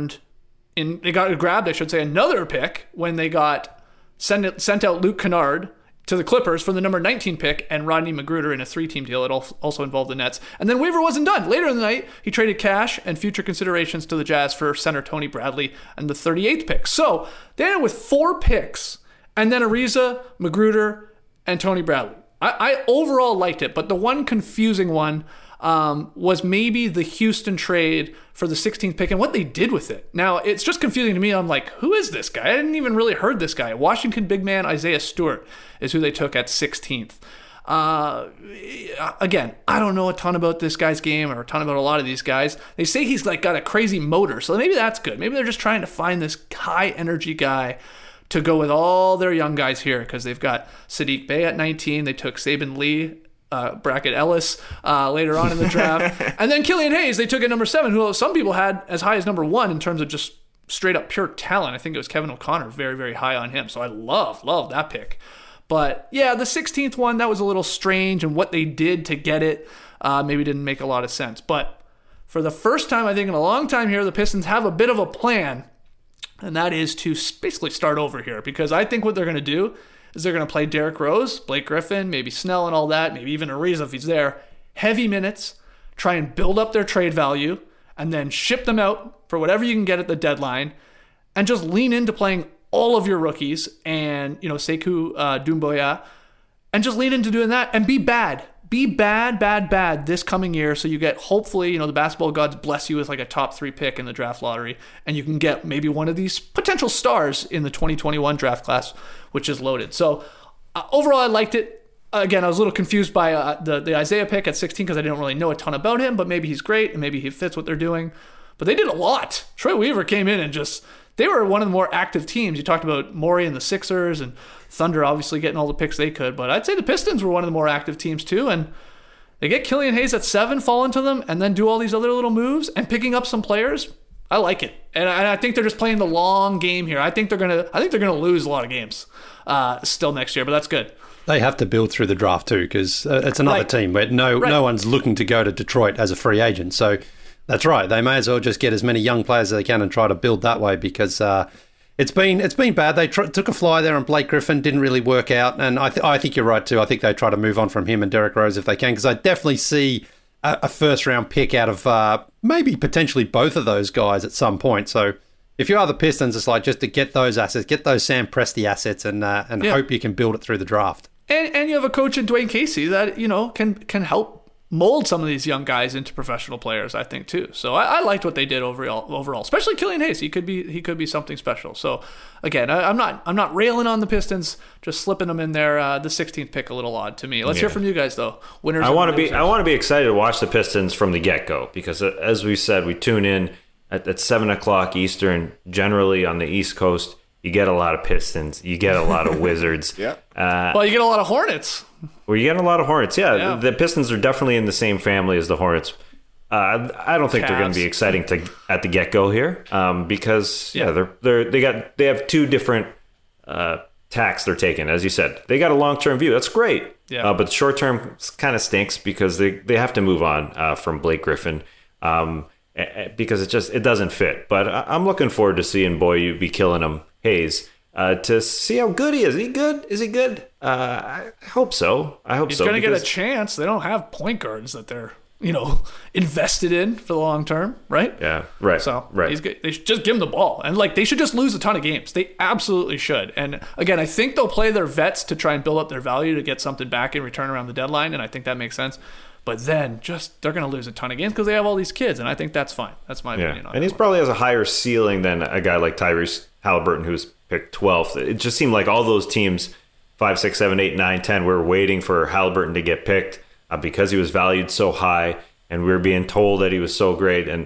grabbed another pick when they sent out Luke Kennard to the Clippers for the number 19 pick and Rodney Magruder in a 3-team deal. It also involved the Nets. And then Weaver wasn't done. Later in the night, he traded cash and future considerations to the Jazz for center Tony Bradley and the 38th pick. So they ended with 4 picks and then Ariza, Magruder, and Tony Bradley. I overall liked it, but the one confusing one was maybe the Houston trade for the 16th pick and what they did with it. Now, it's just confusing to me. I'm like, who is this guy? I didn't even really heard this guy. Washington big man Isaiah Stewart is who they took at 16th. Again, I don't know a ton about this guy's game or a ton about a lot of these guys. They say he's got a crazy motor, so maybe that's good. Maybe they're just trying to find this high-energy guy to go with all their young guys here because they've got Sadiq Bey at 19. They took Saban Lee, Brackett Ellis later on in the draft. And then Killian Hayes, they took at number 7, who some people had as high as number 1 in terms of just straight up pure talent. I think it was Kevin O'Connor, very, very high on him. So I love that pick. But yeah, the 16th one, that was a little strange, and what they did to get it maybe didn't make a lot of sense. But for the first time, I think in a long time here, the Pistons have a bit of a plan, and that is to basically start over here, because I think what they're going to do is they're going to play Derrick Rose, Blake Griffin, maybe Snell and all that, maybe even Ariza if he's there, heavy minutes, try and build up their trade value, and then ship them out for whatever you can get at the deadline, and just lean into playing all of your rookies and, Sekou Doumbouya, and just lean into doing that and be bad be bad this coming year, so you get, hopefully, the basketball gods bless you with like a top 3 pick in the draft lottery, and you can get maybe one of these potential stars in the 2021 draft class, which is loaded. So overall, I liked it. Again, I was a little confused by the Isaiah pick at 16 because I didn't really know a ton about him, but maybe he's great and maybe he fits what they're doing. But they did a lot. Troy Weaver came in and they were one of the more active teams. You talked about Morey and the Sixers, and Thunder obviously getting all the picks they could, but I'd say the Pistons were one of the more active teams too, and they get Killian Hayes at 7, fall into them, and then do all these other little moves and picking up some players. I like it, and I think they're just playing the long game here. I think they're gonna lose a lot of games still next year, but that's good. They have to build through the draft too, because it's another team where no one's looking to go to Detroit as a free agent. So that's right. They may as well just get as many young players as they can and try to build that way, because it's been bad. They took a fly there on Blake Griffin, didn't really work out, and I think you're right too. I think they try to move on from him and Derrick Rose if they can, because I definitely see a first round pick out of maybe potentially both of those guys at some point. So if you are the Pistons, it's like just to get those assets, get those Sam Presti assets, and hope you can build it through the draft. And you have a coach in Dwayne Casey that can help mold some of these young guys into professional players, I think too. So I liked what they did overall, especially Killian Hayes. He could be something special. So again, I'm not railing on the Pistons, just slipping them in there. The 16th pick a little odd to me. Let's hear from you guys though. Winners. I want to be excited to watch the Pistons from the get go, because as we said, we tune in at 7:00 Eastern. Generally on the East Coast, you get a lot of Pistons, you get a lot of Wizards. Yeah. Well, you get a lot of Hornets. Well, you get a lot of Hornets. Yeah, the Pistons are definitely in the same family as the Hornets. I don't think they're going to be exciting at the get go here, because they have 2 different tacks they're taking. As you said, they got a long term view. That's great. Yeah. But short term kind of stinks, because they have to move on from Blake Griffin. Because it doesn't fit. But I'm looking forward to seeing Boyu be killing him, Hayes, to see how good he is. Is he good? I hope so. He's going to get a chance. They don't have point guards that they're invested in for the long term, right? Yeah, right. So he's good. They should just give him the ball, and they should just lose a ton of games. They absolutely should. And again, I think they'll play their vets to try and build up their value to get something back in return around the deadline, and I think that makes sense. But then they're going to lose a ton of games because they have all these kids, and I think that's fine. That's my opinion on it. And he probably has a higher ceiling than a guy like Tyrese Halliburton, who's picked 12th. It just seemed like all those teams, 5, 6, 7, 8, 9, 10, were waiting for Halliburton to get picked because he was valued so high, and we were being told that he was so great. And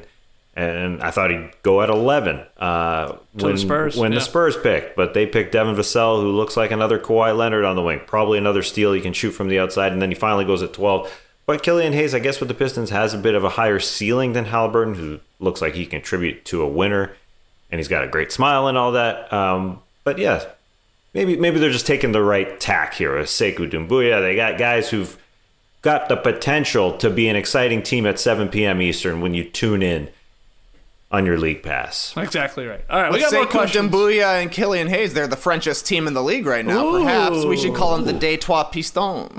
I thought he'd go at 11 when the Spurs picked. But they picked Devin Vassell, who looks like another Kawhi Leonard on the wing. Probably another steal. He can shoot from the outside, and then he finally goes at 12. But Killian Hayes, I guess with the Pistons, has a bit of a higher ceiling than Halliburton, who looks like he can contribute to a winner, and he's got a great smile and all that. But yeah, maybe they're just taking the right tack here. Sekou Doumbouya, they got guys who've got the potential to be an exciting team at 7 p.m. Eastern when you tune in on your league pass. Exactly right. All right, we got more questions. Doumbouya and Killian Hayes, they're the Frenchest team in the league right now. Ooh. Perhaps we should call them the Detroit Pistons.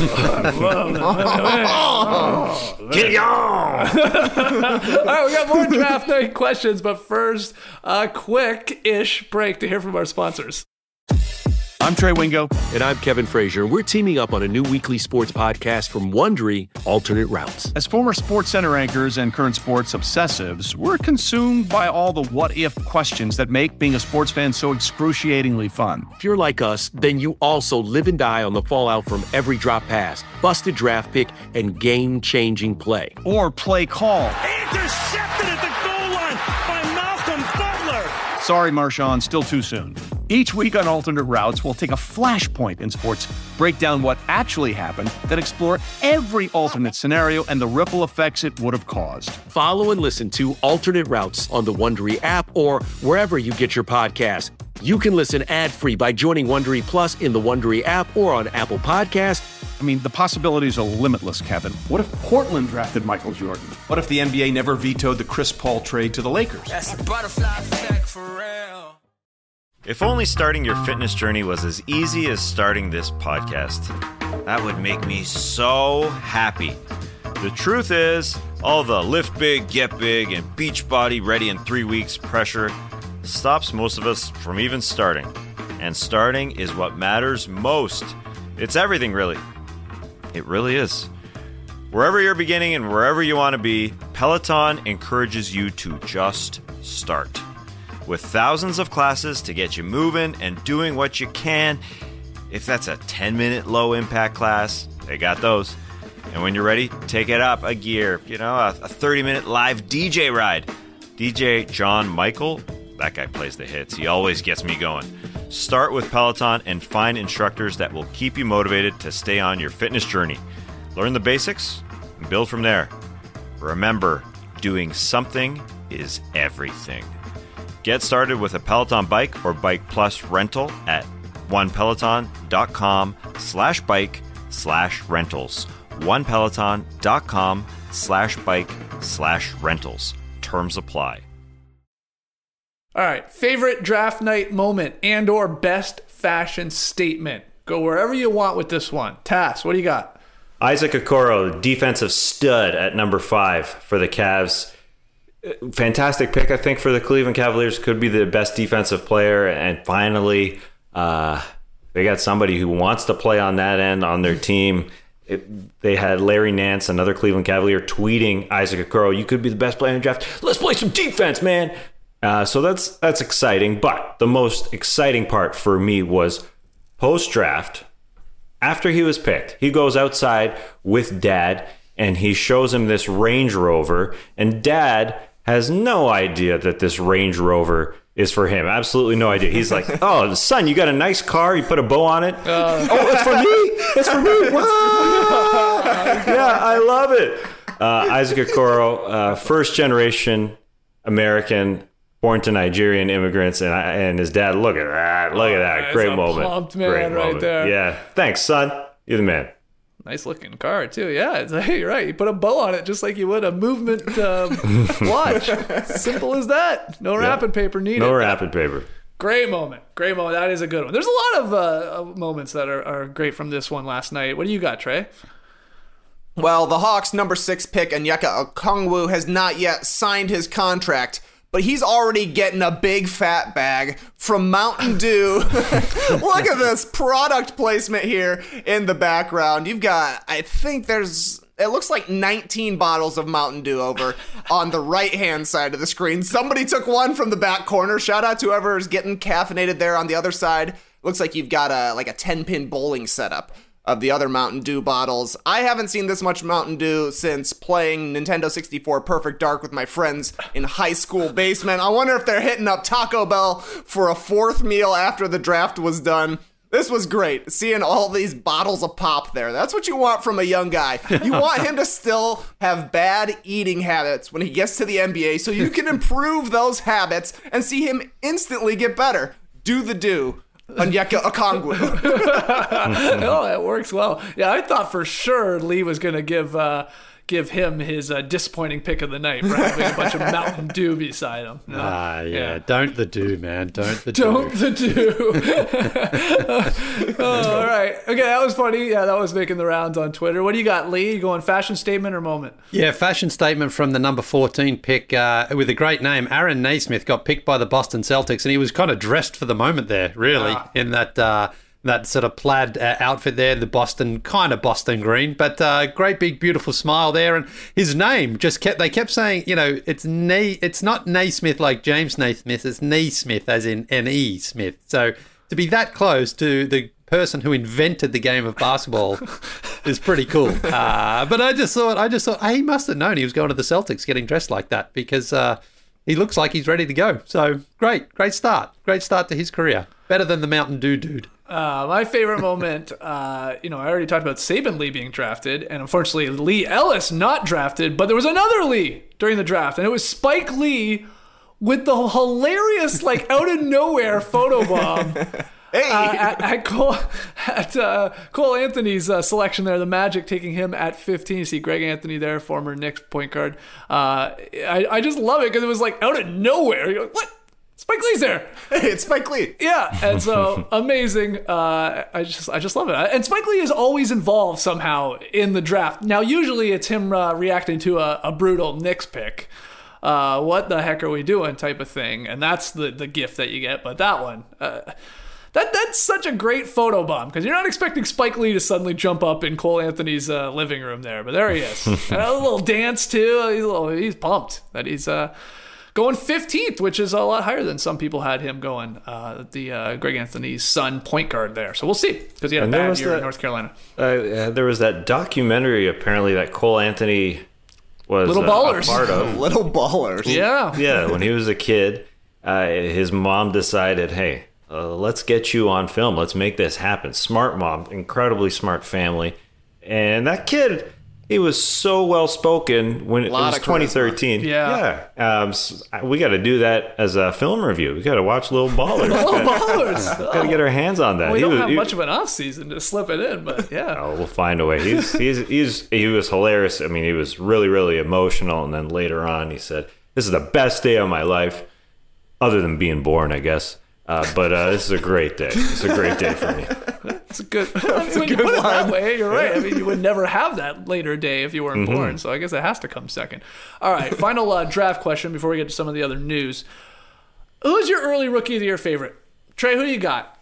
Get on! All right, we got more draft night questions, but first, a quick-ish break to hear from our sponsors. I'm Trey Wingo. And I'm Kevin Frazier. We're teaming up on a new weekly sports podcast from Wondery, Alternate Routes. As former SportsCenter anchors and current sports obsessives, we're consumed by all the what-if questions that make being a sports fan so excruciatingly fun. If you're like us, then you also live and die on the fallout from every drop pass, busted draft pick, and game-changing play. Or play call. Intercepted at the goal line by Malcolm Butler. Sorry, Marshawn, still too soon. Each week on Alternate Routes, we'll take a flashpoint in sports, break down what actually happened, then explore every alternate scenario and the ripple effects it would have caused. Follow and listen to Alternate Routes on the Wondery app or wherever you get your podcasts. You can listen ad-free by joining Wondery Plus in the Wondery app or on Apple Podcasts. I mean, the possibilities are limitless, Kevin. What if Portland drafted Michael Jordan? What if the NBA never vetoed the Chris Paul trade to the Lakers? That's the butterfly effect for real. If only starting your fitness journey was as easy as starting this podcast. That would make me so happy. The truth is, all the lift big, get big, and beach body ready in 3 weeks pressure stops most of us from even starting. And starting is what matters most. It's everything, really. It really is. Wherever you're beginning and wherever you want to be, Peloton encourages you to just start. With thousands of classes to get you moving and doing what you can. If that's a 10-minute low-impact class, they got those. And when you're ready, take it up a gear. You know, a 30-minute live DJ ride. DJ John Michael, that guy plays the hits. He always gets me going. Start with Peloton and find instructors that will keep you motivated to stay on your fitness journey. Learn the basics and build from there. Remember, doing something is everything. Get started with a Peloton bike or Bike Plus rental at onepeloton.com/bike/rentals. onepeloton.com/bike/rentals. Terms apply. All right, favorite draft night moment and or best fashion statement. Go wherever you want with this one. Tass, what do you got? Isaac Okoro, defensive stud at number 5 for the Cavs. Fantastic pick, I think, for the Cleveland Cavaliers. Could be the best defensive player. And finally, they got somebody who wants to play on that end on their team. They had Larry Nance, another Cleveland Cavalier, tweeting Isaac Okoro, you could be the best player in the draft. Let's play some defense, man. So that's exciting. But the most exciting part for me was post-draft. After he was picked, he goes outside with Dad, and he shows him this Range Rover, and Dad has no idea that this Range Rover is for him. Absolutely no idea. He's like, oh, son, you got a nice car. You put a bow on it. Oh, it's for me. It's for me. Yeah, I love it. Isaac Okoro, first generation American, born to Nigerian immigrants, and his dad. Look at that. Look at that. Great moment. Pumped man Great right moment. there. Yeah. Thanks, son. You're the man. Nice looking car too. Yeah, you're right. You put a bow on it just like you would a movement watch. Simple as that. No wrapping paper needed. No wrapping paper. Great moment. Great moment. That is a good one. There's a lot of moments that are great from this one last night. What do you got, Trey? Well, the Hawks' number 6 pick, Onyeka Okongwu, has not yet signed his contract, but he's already getting a big fat bag from Mountain Dew. Look at this product placement here in the background. You've got, I think it looks like 19 bottles of Mountain Dew over on the right-hand side of the screen. Somebody took one from the back corner. Shout out to whoever's getting caffeinated there on the other side. Looks like you've got a 10-pin bowling setup of the other Mountain Dew bottles. I haven't seen this much Mountain Dew since playing Nintendo 64 Perfect Dark with my friends in high school basement. I wonder if they're hitting up Taco Bell for a 4th meal after the draft was done. This was great, seeing all these bottles of pop there. That's what you want from a young guy. You want him to still have bad eating habits when he gets to the NBA so you can improve those habits and see him instantly get better. Do the do. Onyeka Okongwu. No, it works well. Yeah, I thought for sure Lee was going to give him his disappointing pick of the night for having a bunch of Mountain Dew beside him. No? Yeah. Don't the do, man. Don't the do. Don't the do. All right. Okay, that was funny. Yeah, that was making the rounds on Twitter. What do you got, Lee? You going fashion statement or moment? Yeah, fashion statement from the number 14 pick with a great name. Aaron Naismith got picked by the Boston Celtics, and he was kind of dressed for the moment there, really, in that sort of plaid outfit there, the Boston green, but great big beautiful smile there, and his name they kept saying, it's not Naismith like James Naismith, it's Naismith as in N-E Smith. So to be that close to the person who invented the game of basketball is pretty cool. But I just thought he must have known he was going to the Celtics getting dressed like that, because he looks like he's ready to go. So great start to his career. Better than the Mountain Dew dude. My favorite moment, I already talked about Saban Lee being drafted, and unfortunately Lee Ellis not drafted, but there was another Lee during the draft, and it was Spike Lee with the hilarious, out of nowhere photobomb. At Cole Anthony's selection there, the Magic taking him at 15. You see Greg Anthony there, former Knicks point guard. I just love it because it was out of nowhere. You're like, what? Spike Lee's there. Hey, it's Spike Lee. Yeah, and so amazing. I just love it. And Spike Lee is always involved somehow in the draft. Now, usually it's him reacting to a brutal Knicks pick. What the heck are we doing type of thing. And that's the gift that you get. But that That's such a great photo bomb because you're not expecting Spike Lee to suddenly jump up in Cole Anthony's living room there, but there he is. And a little dance too. He's pumped that he's going 15th, which is a lot higher than some people had him going. Greg Anthony's son, point guard there. So we'll see because he had a bad year in North Carolina. There was that documentary apparently that Cole Anthony was Little Ballers. a part of. Little Ballers. Yeah, when he was a kid, his mom decided, hey, let's get you on film. Let's make this happen. Smart mom, incredibly smart family. And that kid, he was so well-spoken when it was 2013. Yeah. We got to do that as a film review. We got to watch Little Ballers. Little Ballers. Got to get our hands on that. Well, we don't have much of an off-season to slip it in, but yeah. Oh, we'll find a way. He was hilarious. I mean, he was really, really emotional. And then later on, he said, this is the best day of my life, other than being born, I guess. But this is a great day. It's a great day for me. It's a good. When you put it that way, you're right. I mean, you would never have that later day if you weren't born. So I guess it has to come second. All right, final draft question before we get to some of the other news. Who's your early Rookie of the Year favorite? Trey, who do you got?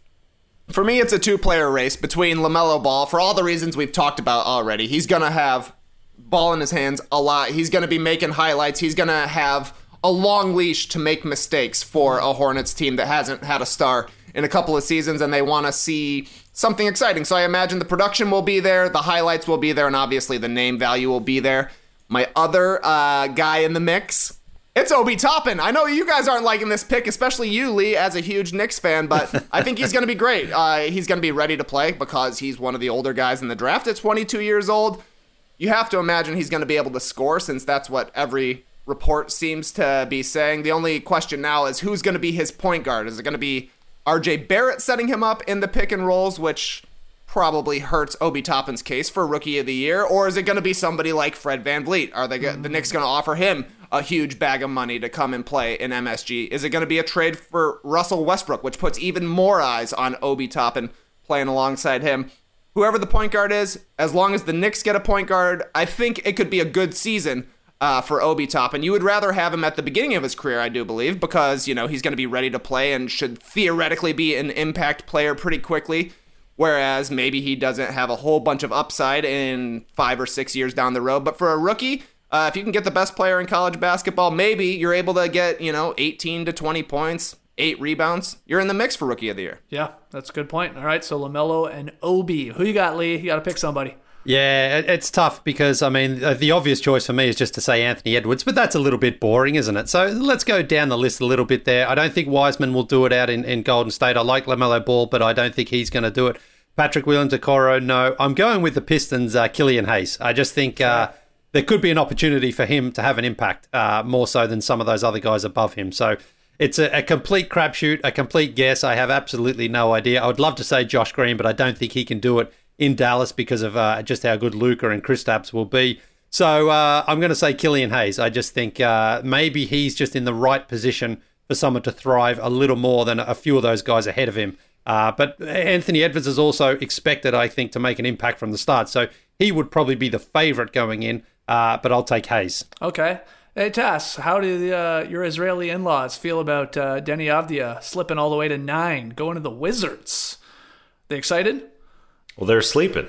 For me, it's a two-player race between LaMelo Ball for all the reasons we've talked about already. He's gonna have ball in his hands a lot. He's gonna be making highlights. He's gonna have a long leash to make mistakes for a Hornets team that hasn't had a star in a couple of seasons, and they want to see something exciting. So I imagine the production will be there, the highlights will be there, and obviously the name value will be there. My other guy in the mix, it's Obi Toppin. I know you guys aren't liking this pick, especially you, Lee, as a huge Knicks fan, but I think he's going to be great. He's going to be ready to play because he's one of the older guys in the draft at 22 years old. You have to imagine he's going to be able to score since that's what every report seems to be saying. The only question now is who's going to be his point guard. Is it going to be RJ Barrett setting him up in the pick and rolls, which probably hurts Obi Toppin's case for Rookie of the Year, or is it going to be somebody like Fred VanVleet? Are they the Knicks going to offer him a huge bag of money to come and play in MSG? Is it going to be a trade for Russell Westbrook, which puts even more eyes on Obi Toppin playing alongside him? Whoever the point guard is, as long as the Knicks get a point guard, I think it could be a good season for Obi Toppin. You would rather have him at the beginning of his career, I do believe, because, he's going to be ready to play and should theoretically be an impact player pretty quickly, whereas maybe he doesn't have a whole bunch of upside in 5 or 6 years down the road. But for a rookie, if you can get the best player in college basketball, maybe you're able to get, 18 to 20 points, 8 rebounds. You're in the mix for Rookie of the Year. Yeah, that's a good point. All right, so LaMelo and Obi. Who you got, Lee? You got to pick somebody. Yeah, it's tough because, the obvious choice for me is just to say Anthony Edwards, but that's a little bit boring, isn't it? So let's go down the list a little bit there. I don't think Wiseman will do it out in Golden State. I like LaMelo Ball, but I don't think he's going to do it. Patrick Williams-Okoro, no. I'm going with the Pistons, Killian Hayes. I just think there could be an opportunity for him to have an impact, more so than some of those other guys above him. So it's a complete crapshoot, a complete guess. I have absolutely no idea. I would love to say Josh Green, but I don't think he can do it in Dallas because of just how good Luka and Kristaps will be. So I'm going to say Killian Hayes. I just think maybe he's just in the right position for someone to thrive a little more than a few of those guys ahead of him. But Anthony Edwards is also expected, I think, to make an impact from the start. So he would probably be the favorite going in, but I'll take Hayes. Okay. Hey, Tass, how do your Israeli in-laws feel about Deni Avdija slipping all the way to 9, going to the Wizards? They excited? Well, they're sleeping.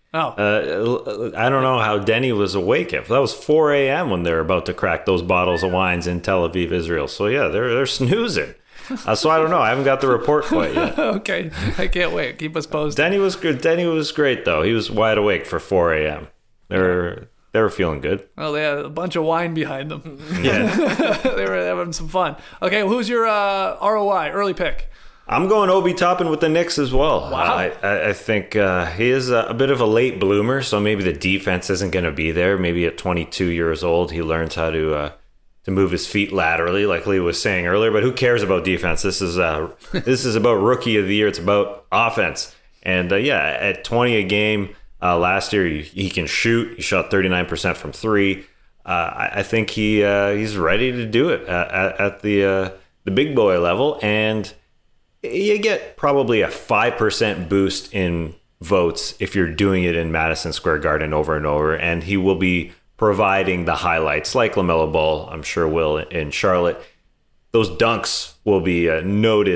Oh. I don't know how Denny was awake. If that was 4 a.m. when they're about to crack those bottles of wines in Tel Aviv, Israel. So, yeah, they're snoozing. So I don't know. I haven't got the report quite yet. Okay. I can't wait. Keep us posted. Denny was good. Denny was great, though. He was wide awake for 4 a.m. They were feeling good. Well, they had a bunch of wine behind them. Yeah. They were having some fun. Okay, well, who's your ROI, early pick? I'm going Obi Toppin with the Knicks as well. Wow. I think he is a bit of a late bloomer, so maybe the defense isn't going to be there. Maybe at 22 years old, he learns how to move his feet laterally, like Lee was saying earlier. But who cares about defense? This is about Rookie of the Year. It's about offense. And at 20 a game last year, he can shoot. He shot 39% from 3. I think he's ready to do it at the big boy level, and you get probably a 5% boost in votes if you're doing it in Madison Square Garden over and over, and he will be providing the highlights like LaMelo Ball, I'm sure will in Charlotte. Those dunks will be noted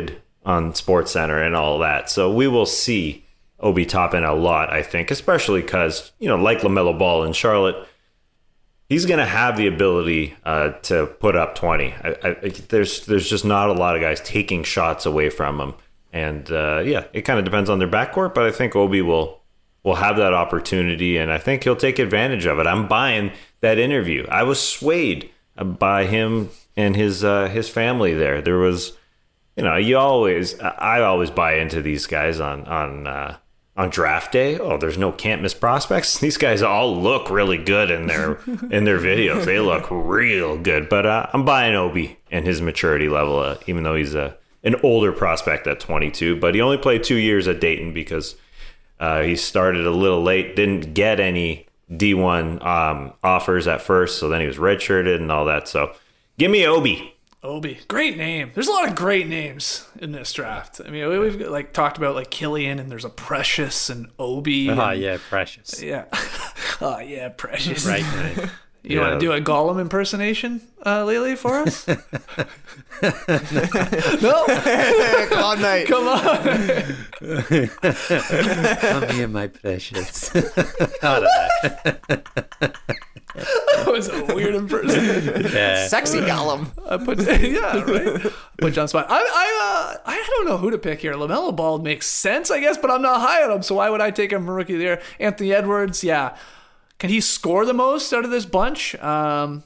on SportsCenter and all that. So we will see Obi Toppin a lot, I think, especially because, like LaMelo Ball in Charlotte, he's going to have the ability to put up 20. There's just not a lot of guys taking shots away from him. And it kind of depends on their backcourt, but I think Obi will have that opportunity, and I think he'll take advantage of it. I'm buying that interview. I was swayed by him and his family there. There was, I always buy into these guys on draft day. Oh, there's no can't miss prospects. These guys all look really good in their videos. They look real good. But I'm buying Obi and his maturity level, even though he's an older prospect at 22. But he only played 2 years at Dayton because he started a little late, didn't get any D1 offers at first, so then he was redshirted and all that. So give me Obi. Obi. Great name. There's a lot of great names in this draft. I mean, we've talked about Killian, and there's a Precious and Obi. Oh, yeah, Precious. Yeah. Oh, yeah, Precious. Right. You want to do a Gollum impersonation, Lily, for us? No? Come on, mate. Come on. Come here, my Precious. I don't know. That was a weird impersonation. Yeah. Sexy Gollum. Right? Put you on spot. I don't know who to pick here. LaMelo Ball makes sense, I guess, but I'm not high on him, so why would I take him for Rookie of the Year? Anthony Edwards, yeah. Can he score the most out of this bunch? In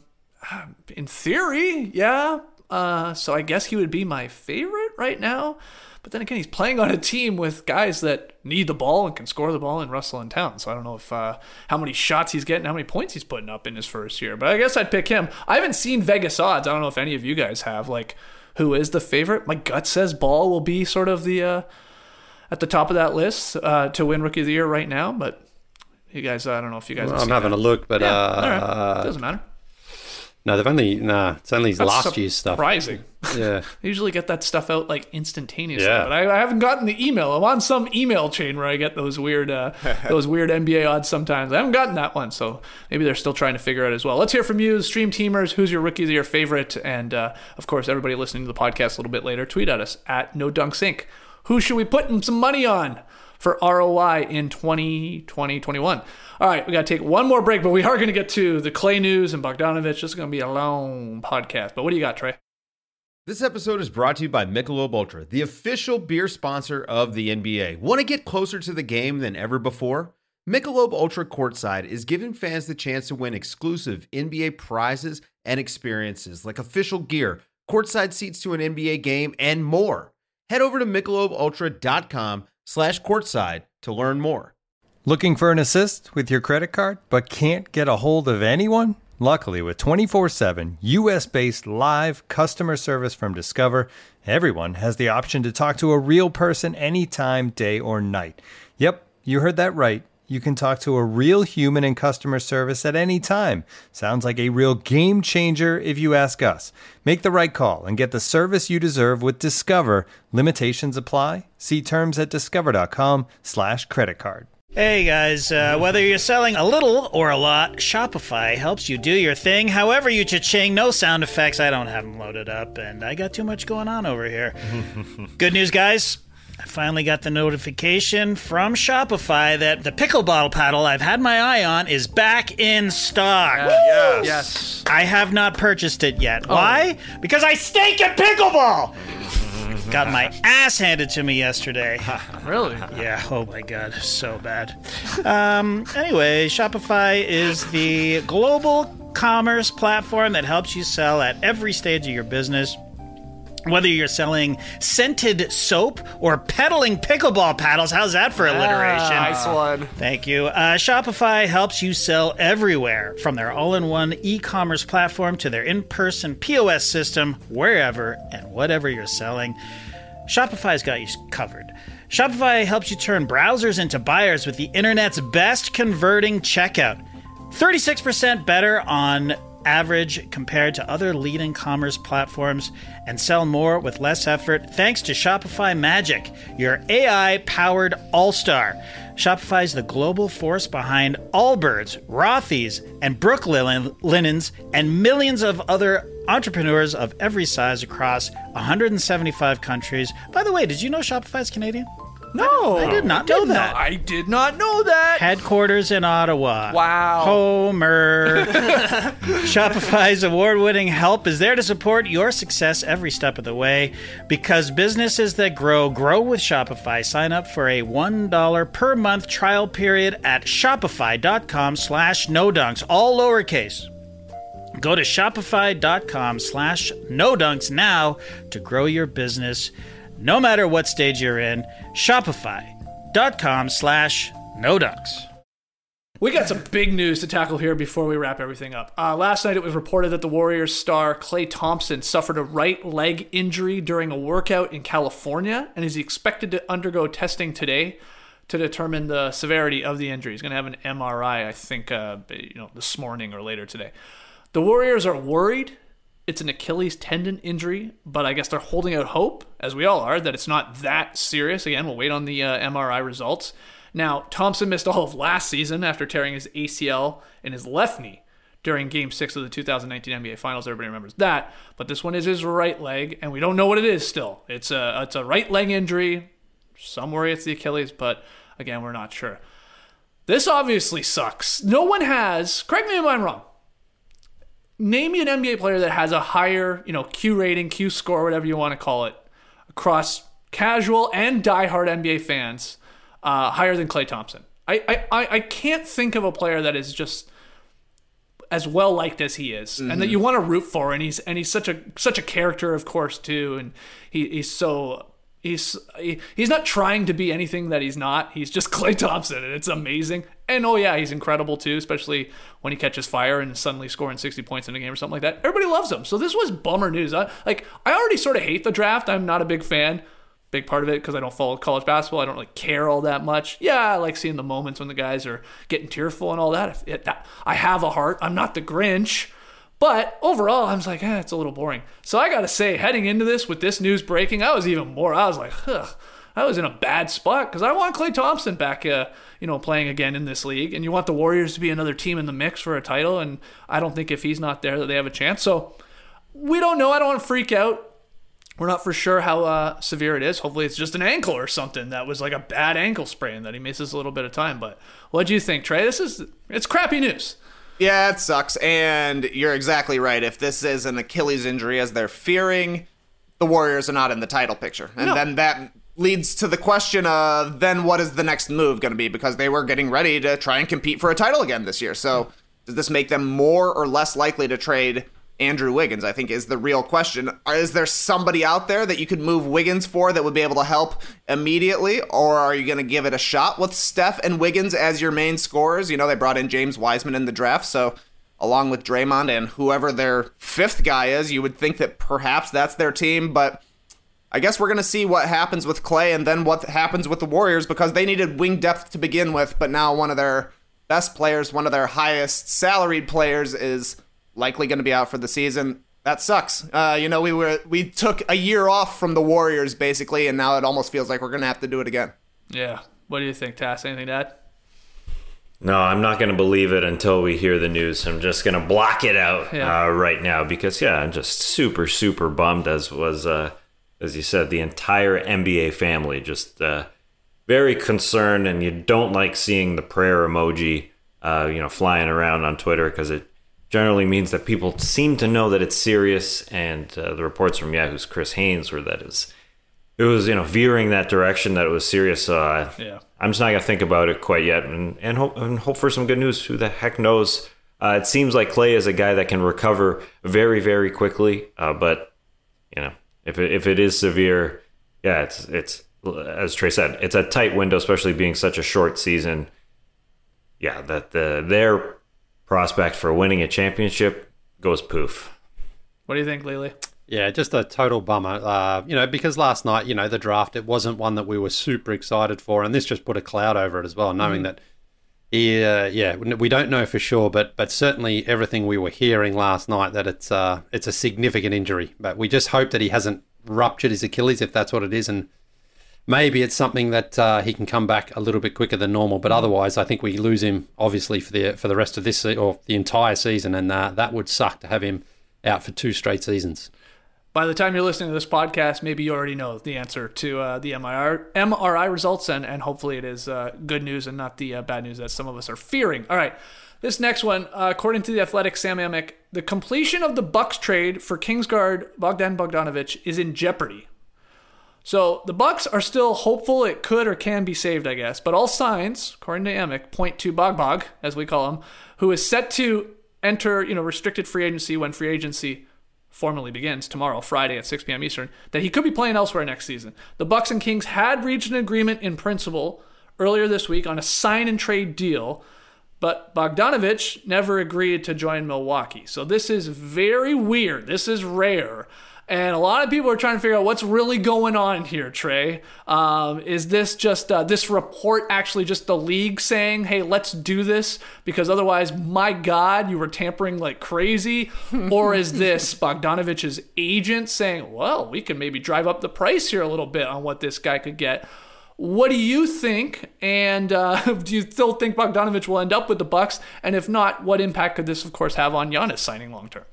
theory, yeah. So I guess he would be my favorite right now. But then again, he's playing on a team with guys that need the ball and can score the ball in Russell and Towns. So I don't know if how many shots he's getting, how many points he's putting up in his first year. But I guess I'd pick him. I haven't seen Vegas odds. I don't know if any of you guys have. Who is the favorite? My gut says Ball will be sort of the at the top of that list to win Rookie of the Year right now. But you guys, I don't know if you guys. I'm having a look, but yeah, all right. Doesn't matter. No, it's only last year's stuff. Surprising. Yeah. They usually get that stuff out instantaneously. Yeah. But I haven't gotten the email. I'm on some email chain where I get those weird NBA odds sometimes. I haven't gotten that one, so maybe they're still trying to figure out as well. Let's hear from you, Stream Teamers. Who's your Rookie of the Year favorite? And of course, everybody listening to the podcast a little bit later, tweet at us at NoDunksInc. Who should we put some money on for ROI in 2021? All right, we got to take one more break, but we are going to get to the Clay news and Bogdanovich. This is going to be a long podcast. But what do you got, Trey? This episode is brought to you by Michelob Ultra, the official beer sponsor of the NBA. Want to get closer to the game than ever before? Michelob Ultra Courtside is giving fans the chance to win exclusive NBA prizes and experiences like official gear, courtside seats to an NBA game, and more. Head over to MichelobUltra.com/courtside to learn more. Looking for an assist with your credit card, but can't get a hold of anyone? Luckily, with 24/7 U.S.-based live customer service from Discover, everyone has the option to talk to a real person anytime, day or night. Yep, you heard that right. You can talk to a real human in customer service at any time. Sounds like a real game changer if you ask us. Make the right call and get the service you deserve with Discover. Limitations apply. See terms at discover.com/creditcard. Hey guys, whether you're selling a little or a lot, Shopify helps you do your thing however you cha-ching. No sound effects, I don't have them loaded up, and I got too much going on over here. Good news, guys. I finally got the notification from Shopify that the pickle bottle paddle I've had my eye on is back in stock. Yes. I have not purchased it yet. Why? Because I stink at pickleball! Got my ass handed to me yesterday. Really? Yeah, oh my god, so bad. Anyway, Shopify is the global commerce platform that helps you sell at every stage of your business. Whether you're selling scented soap or peddling pickleball paddles, how's that for alliteration? Nice one. Thank you. Shopify helps you sell everywhere, from their all-in-one e-commerce platform to their in-person POS system, wherever and whatever you're selling. Shopify's got you covered. Shopify helps you turn browsers into buyers with the internet's best converting checkout. 36% better on average compared to other leading commerce platforms, and sell more with less effort thanks to Shopify Magic, your AI-powered all-star. Shopify's the global force behind Allbirds, Rothy's, and Brooklinens, and millions of other entrepreneurs of every size across 175 countries. By the way, did you know Shopify is Canadian? No, I did not know that. I did not know that. Headquarters in Ottawa. Wow. Homer. Shopify's award-winning help is there to support your success every step of the way. Because businesses that grow with Shopify. Sign up for a $1 per month trial period at shopify.com/nodunks, all lowercase. Go to shopify.com/nodunks now to grow your business. No matter what stage you're in, shopify.com/nodunks. We got some big news to tackle here before we wrap everything up. Last night it was reported that the Warriors star Klay Thompson suffered a right leg injury during a workout in California and is expected to undergo testing today to determine the severity of the injury. He's going to have an MRI, I think, this morning or later today. The Warriors are worried it's an Achilles tendon injury, but I guess they're holding out hope, as we all are, that it's not that serious. Again, we'll wait on the MRI results. Now, Thompson missed all of last season after tearing his ACL in his left knee during Game 6 of the 2019 NBA Finals. Everybody remembers that. But this one is his right leg, and we don't know what it is still. It's a right leg injury. Some worry it's the Achilles, but again, we're not sure. This obviously sucks. No one has, correct me if I'm wrong, name me an NBA player that has a higher, Q rating, Q score, whatever you want to call it, across casual and diehard NBA fans, higher than Klay Thompson. I can't think of a player that is just as well liked as he is, and that you want to root for. And he's such a character, of course, too. And he's not trying to be anything that he's not. He's just Klay Thompson, and it's amazing. And he's incredible too, especially when he catches fire and suddenly scoring 60 points in a game or something like that. Everybody loves him. So this was bummer news. I already sort of hate the draft. I'm not a big fan. Big part of it because I don't follow college basketball. I don't really care all that much. Yeah, I like seeing the moments when the guys are getting tearful and all that. I have a heart. I'm not the Grinch. But overall, I was like, it's a little boring. So I got to say, heading into this with this news breaking, I was like, I was in a bad spot because I want Klay Thompson back, playing again in this league. And you want the Warriors to be another team in the mix for a title. And I don't think if he's not there that they have a chance. So we don't know. I don't want to freak out. We're not for sure how severe it is. Hopefully it's just an ankle or something that was like a bad ankle sprain that he misses a little bit of time. But what do you think, Trey? It's crappy news. Yeah, it sucks, and you're exactly right. If this is an Achilles injury, as they're fearing, the Warriors are not in the title picture. And then that leads to the question of, then what is the next move going to be? Because they were getting ready to try and compete for a title again this year. So does this make them more or less likely to trade Andrew Wiggins, I think, is the real question. Is there somebody out there that you could move Wiggins for that would be able to help immediately? Or are you going to give it a shot with Steph and Wiggins as your main scorers? They brought in James Wiseman in the draft, so along with Draymond and whoever their fifth guy is, you would think that perhaps that's their team. But I guess we're going to see what happens with Klay and then what happens with the Warriors, because they needed wing depth to begin with, but now one of their best players, one of their highest salaried players, is likely going to be out for the season. That sucks. We took a year off from the Warriors, basically, and now it almost feels like we're going to have to do it again. Yeah. What do you think, Tass? Anything to add? No, I'm not going to believe it until we hear the news. I'm just going to block it out right now because, I'm just super, super bummed, as was, as you said, the entire NBA family just very concerned, and you don't like seeing the prayer emoji, flying around on Twitter, because it generally means that people seem to know that it's serious, and the reports from Yahoo's Chris Haynes were that it was veering that direction, that it was serious. So I'm just not gonna think about it quite yet, and hope for some good news. Who the heck knows? It seems like Klay is a guy that can recover very, very quickly, but if it is severe, it's as Trey said, it's a tight window, especially being such a short season. Yeah, that their prospect for winning a championship goes poof. What do you think, Lily? Yeah, just a total bummer. Because last night, the draft, it wasn't one that we were super excited for, and this just put a cloud over it as well, knowing that, we don't know for sure, but certainly everything we were hearing last night that it's a significant injury. But we just hope that he hasn't ruptured his Achilles, if that's what it is, and maybe it's something that he can come back a little bit quicker than normal. But otherwise, I think we lose him obviously for the rest of this or the entire season, and that would suck to have him out for 2 straight seasons. By the time you're listening to this podcast, maybe you already know the answer to the MRI results, and hopefully it is good news and not the bad news that some of us are fearing. All right, this next one, according to The Athletic, Sam Amick, the completion of the Bucks trade for Kingsguard Bogdan Bogdanovic is in jeopardy. So the Bucks are still hopeful it could or can be saved, I guess, but all signs, according to Amick, point to Bog, as we call him, who is set to enter restricted free agency when free agency formally begins tomorrow, Friday at 6 p.m. Eastern, that he could be playing elsewhere next season. The Bucks and Kings had reached an agreement in principle earlier this week on a sign and trade deal, but Bogdanovic never agreed to join Milwaukee. So this is very weird. This is rare. And a lot of people are trying to figure out what's really going on here, Trey. Is this just this report actually just the league saying, hey, let's do this? Because otherwise, my God, you were tampering like crazy. Or is this Bogdanovic's agent saying, well, we can maybe drive up the price here a little bit on what this guy could get? What do you think? And do you still think Bogdanovic will end up with the Bucks? And if not, what impact could this, of course, have on Giannis signing long-term?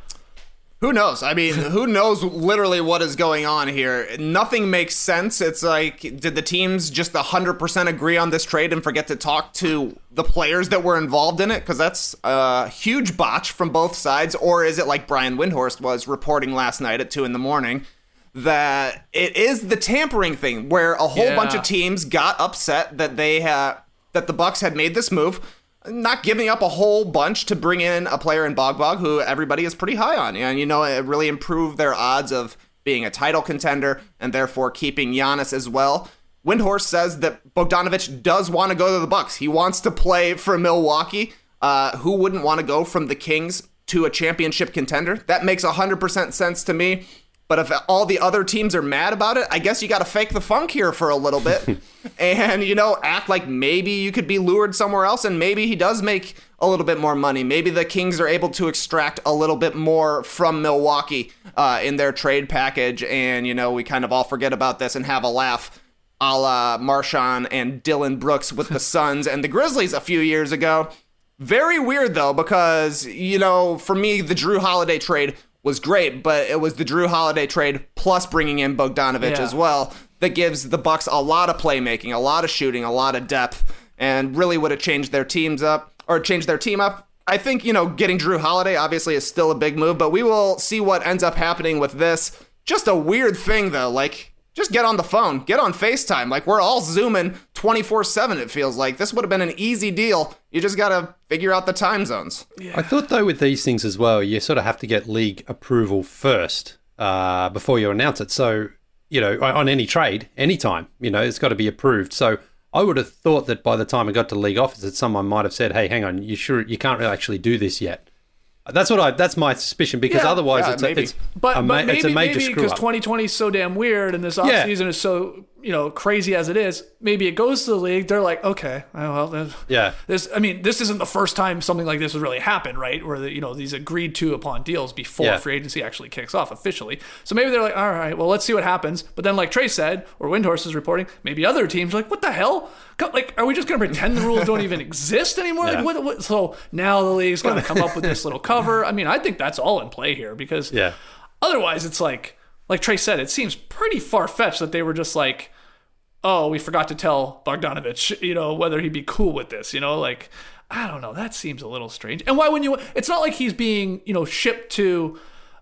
Who knows? I mean, who knows literally what is going on here? Nothing makes sense. It's like, did the teams just 100% agree on this trade and forget to talk to the players that were involved in it? Because that's a huge botch from both sides. Or is it like Brian Windhorst was reporting last night at 2 a.m, that it is the tampering thing where a whole bunch of teams got upset that that the Bucks had made this move, not giving up a whole bunch to bring in a player in Bog, who everybody is pretty high on. And, it really improved their odds of being a title contender and therefore keeping Giannis as well. Windhorst says that Bogdanovic does want to go to the Bucks. He wants to play for Milwaukee. Who wouldn't want to go from the Kings to a championship contender? That makes 100% sense to me. But if all the other teams are mad about it, I guess you got to fake the funk here for a little bit and, act like maybe you could be lured somewhere else and maybe he does make a little bit more money. Maybe the Kings are able to extract a little bit more from Milwaukee in their trade package. And, we kind of all forget about this and have a laugh a la Marshawn and Dylan Brooks with the Suns and the Grizzlies a few years ago. Very weird, though, because, for me, the Drew Holiday trade was great, but it was the Drew Holiday trade plus bringing in Bogdanovic as well that gives the Bucks a lot of playmaking, a lot of shooting, a lot of depth, and really would have changed their team up. I think, getting Drew Holiday obviously is still a big move, but we will see what ends up happening with this. Just a weird thing, though. Like, just get on the phone, get on FaceTime. Like, we're all Zooming 24/7, it feels like. This would have been an easy deal. You just got to figure out the time zones. Yeah. I thought, though, with these things as well, you sort of have to get league approval first before you announce it. So, on any trade, anytime, it's got to be approved. So I would have thought that by the time it got to league office that someone might have said, hey, hang on, you can't really actually do this yet. That's my suspicion, because otherwise it's a major screw up. Because 2020 is so damn weird and this offseason is so crazy as it is. Maybe it goes to the league. They're like, okay, well, this isn't the first time something like this has really happened, right? Where these agreed to upon deals before free agency actually kicks off officially. So maybe they're like, all right, well, let's see what happens. But then, like Trey said, or Windhorst is reporting, maybe other teams are like, what the hell? Like, are we just going to pretend the rules don't even exist anymore? Yeah. Like, what? So now the league's going to come up with this little cover. I mean, I think that's all in play here, because otherwise it's like Trey said, it seems pretty far-fetched that they were just like, oh, we forgot to tell Bogdanovic, whether he'd be cool with this, like, I don't know. That seems a little strange. And why wouldn't you? It's not like he's being, shipped to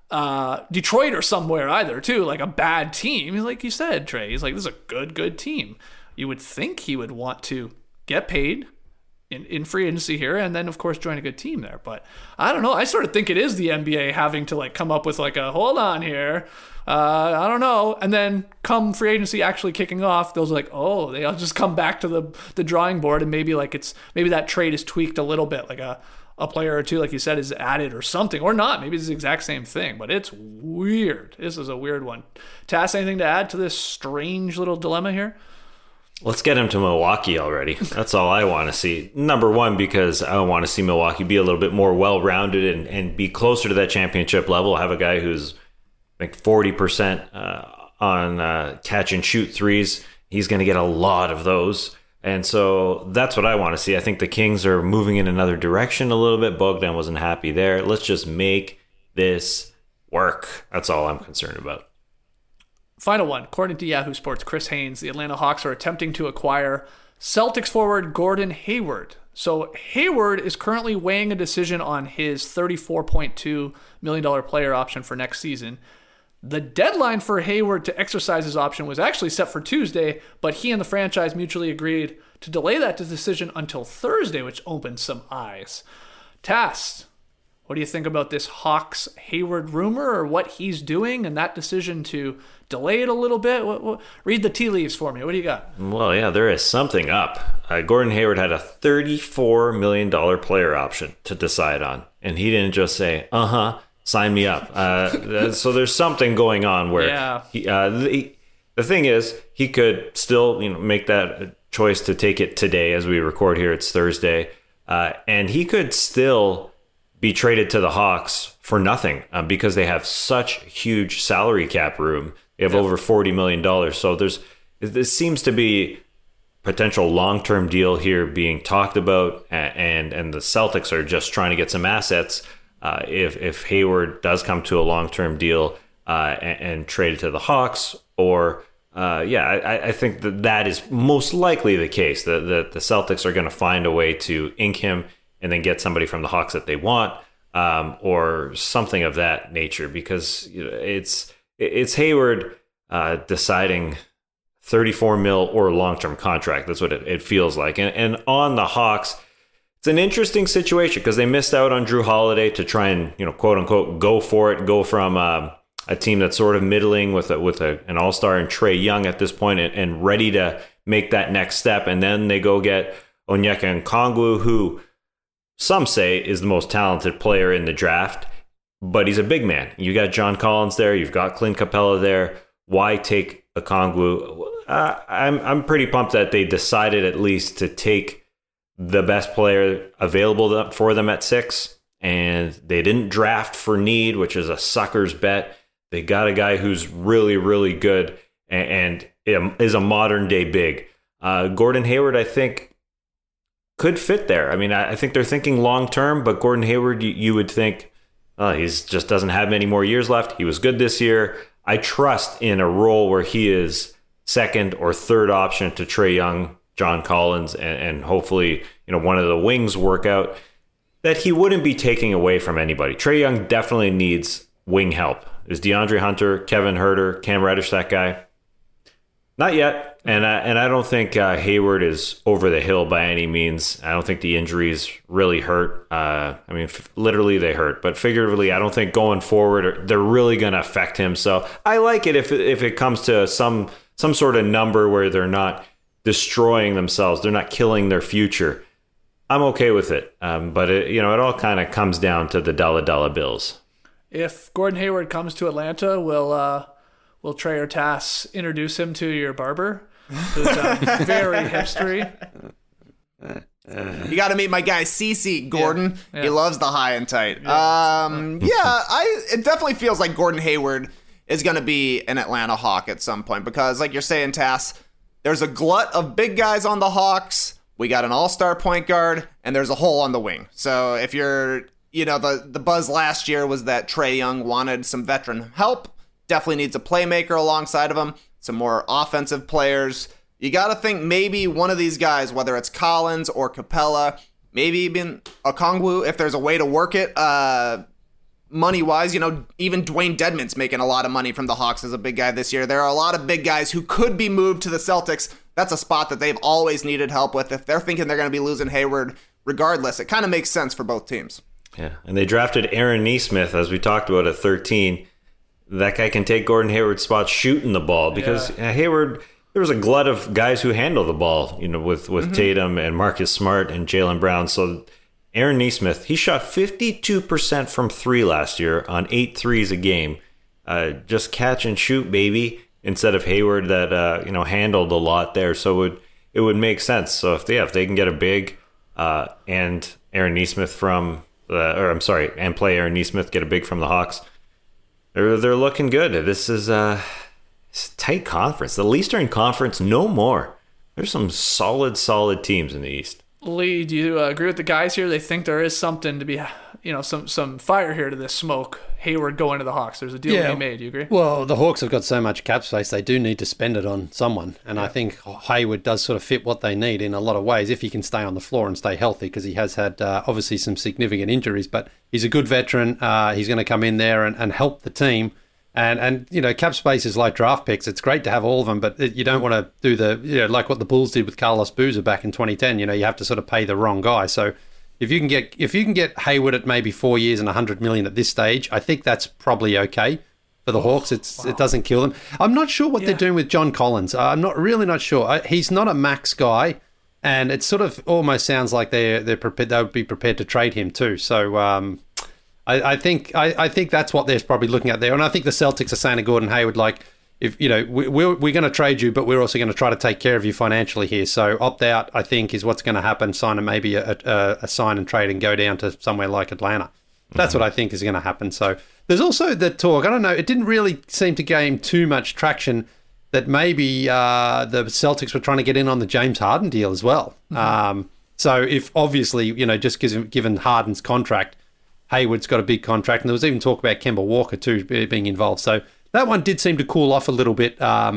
Detroit or somewhere either, too, like a bad team. Like you said, Trey, he's like, this is a good team. You would think he would want to get paid in free agency here and then, of course, join a good team there. But I don't know. I sort of think it is the NBA having to, like, come up with, like, a hold on here. I don't know. And then come free agency actually kicking off, those are like, oh, they'll just come back to the drawing board, and maybe that trade is tweaked a little bit, like a player or two, like you said, is added or something, or not. Maybe it's the exact same thing, but it's weird. This is a weird one. Tass, anything to add to this strange little dilemma here? Let's get him to Milwaukee already. That's all I want to see. Number one, because I want to see Milwaukee be a little bit more well-rounded and be closer to that championship level. Have a guy who's like 40% on catch and shoot threes. He's going to get a lot of those. And so that's what I want to see. I think the Kings are moving in another direction a little bit. Bogdan wasn't happy there. Let's just make this work? That's all I'm concerned about. Final one. According to Yahoo Sports, Chris Haynes, the Atlanta Hawks are attempting to acquire Celtics forward Gordon Hayward. So Hayward is currently weighing a decision on his $34.2 million player option for next season. The deadline for Hayward to exercise his option was actually set for Tuesday, but he and the franchise mutually agreed to delay that decision until Thursday, which opened some eyes. Tass, what do you think about this Hawks Hayward rumor, or what he's doing and that decision to delay it a little bit? Read the tea leaves for me. What do you got? Well, yeah, there is something up. Gordon Hayward had a $34 million player option to decide on, and he didn't just say, sign me up. So there's something going on where the thing is, he could still make that choice to take it today as we record here. It's Thursday, and he could still be traded to the Hawks for nothing because they have such huge salary cap room. They have over $40 million. So this seems to be potential long-term deal here being talked about, and the Celtics are just trying to get some assets if Hayward does come to a long-term deal and traded to the Hawks. Or I think that is most likely the case, that the Celtics are going to find a way to ink him and then get somebody from the Hawks that they want, or something of that nature, because it's Hayward deciding $34 million or long-term contract. That's what it feels like. And on the Hawks, it's an interesting situation because they missed out on Drew Holiday to try and, quote unquote, go for it, go from a team that's sort of middling with an all-star and Trae Young at this point and ready to make that next step. And then they go get Onyeka Okongwu, who some say is the most talented player in the draft, but he's a big man. You got John Collins there. You've got Clint Capella there. Why take Okongwu? I'm pretty pumped that they decided at least to take the best player available for them at 6, and they didn't draft for need, which is a sucker's bet. They got a guy who's really, really good and is a modern day big. Gordon Hayward, I think, could fit there. I mean, I think they're thinking long term, but Gordon Hayward, you would think, he's just doesn't have many more years left. He was good this year. I trust in a role where he is second or third option to Trae Young, John Collins, and hopefully, one of the wings work out, that he wouldn't be taking away from anybody. Trae Young definitely needs wing help. Is DeAndre Hunter, Kevin Huerter, Cam Reddish that guy? Not yet. And I don't think Hayward is over the hill by any means. I don't think the injuries really hurt. Literally they hurt, but figuratively, I don't think going forward they're really going to affect him. So I like it if it comes to some sort of number where they're not destroying themselves, they're not killing their future. I'm okay with it. But it all kind of comes down to the dollar bills. If Gordon Hayward comes to Atlanta, will Trey or Tass introduce him to your barber? Who's very hipstery. You got to meet my guy CC Gordon. Yeah. He loves the high and tight. It definitely feels like Gordon Hayward is going to be an Atlanta Hawk at some point because, like you're saying, Tass, there's a glut of big guys on the Hawks. We got an all-star point guard, and there's a hole on the wing. So if you're, the buzz last year was that Trae Young wanted some veteran help. Definitely needs a playmaker alongside of him, some more offensive players. You got to think maybe one of these guys, whether it's Collins or Capella, maybe even Okongwu, if there's a way to work it money-wise. Even Dwayne Dedmon's making a lot of money from the Hawks as a big guy this year. There are a lot of big guys who could be moved to the Celtics. That's a spot that they've always needed help with. If they're thinking they're going to be losing Hayward regardless, it kind of makes sense for both teams. Yeah, and they drafted Aaron Nesmith, as we talked about, at 13. That guy can take Gordon Hayward's spot shooting the ball because Hayward, there was a glut of guys who handle the ball, with Tatum and Marcus Smart and Jaylen Brown. So Aaron Nesmith, he shot 52% from 3 last year on 8 threes a game. Just catch and shoot, baby, instead of Hayward that, handled a lot there. So it would make sense. So if they can get a big and Aaron Nesmith and play Aaron Nesmith, get a big from the Hawks, they're looking good. This is a tight conference. The Eastern Conference, no more. There's some solid teams in the East. Lee, do you agree with the guys here? They think there is something to be, some fire here to this smoke. Hayward going to the Hawks. There's a deal to be made. Do you agree? Well, the Hawks have got so much cap space, they do need to spend it on someone. And I think Hayward does sort of fit what they need in a lot of ways if he can stay on the floor and stay healthy, because he has had obviously some significant injuries. But he's a good veteran. He's going to come in there and help the team. And cap space is like draft picks. It's great to have all of them, but you don't want to do like what the Bulls did with Carlos Boozer back in 2010. You have to sort of pay the wrong guy. So if you can get Hayward at maybe 4 years and $100 million at this stage, I think that's probably okay for the Hawks. It doesn't kill them. I'm not sure what they're doing with John Collins. I'm really not sure. He's not a max guy, and it sort of almost sounds like they're prepared. They would be prepared to trade him too. So I think that's what they're probably looking at there. And I think the Celtics are saying to Gordon Hayward, like, if we're going to trade you, but we're also going to try to take care of you financially here. So opt out, I think, is what's going to happen. Sign maybe a sign and trade and go down to somewhere like Atlanta. That's what I think is going to happen. So there's also the talk. I don't know. It didn't really seem to gain too much traction that maybe the Celtics were trying to get in on the James Harden deal as well. So if obviously, just given Harden's contract, Hayward's got a big contract, and there was even talk about Kemba Walker too being involved. So that one did seem to cool off a little bit.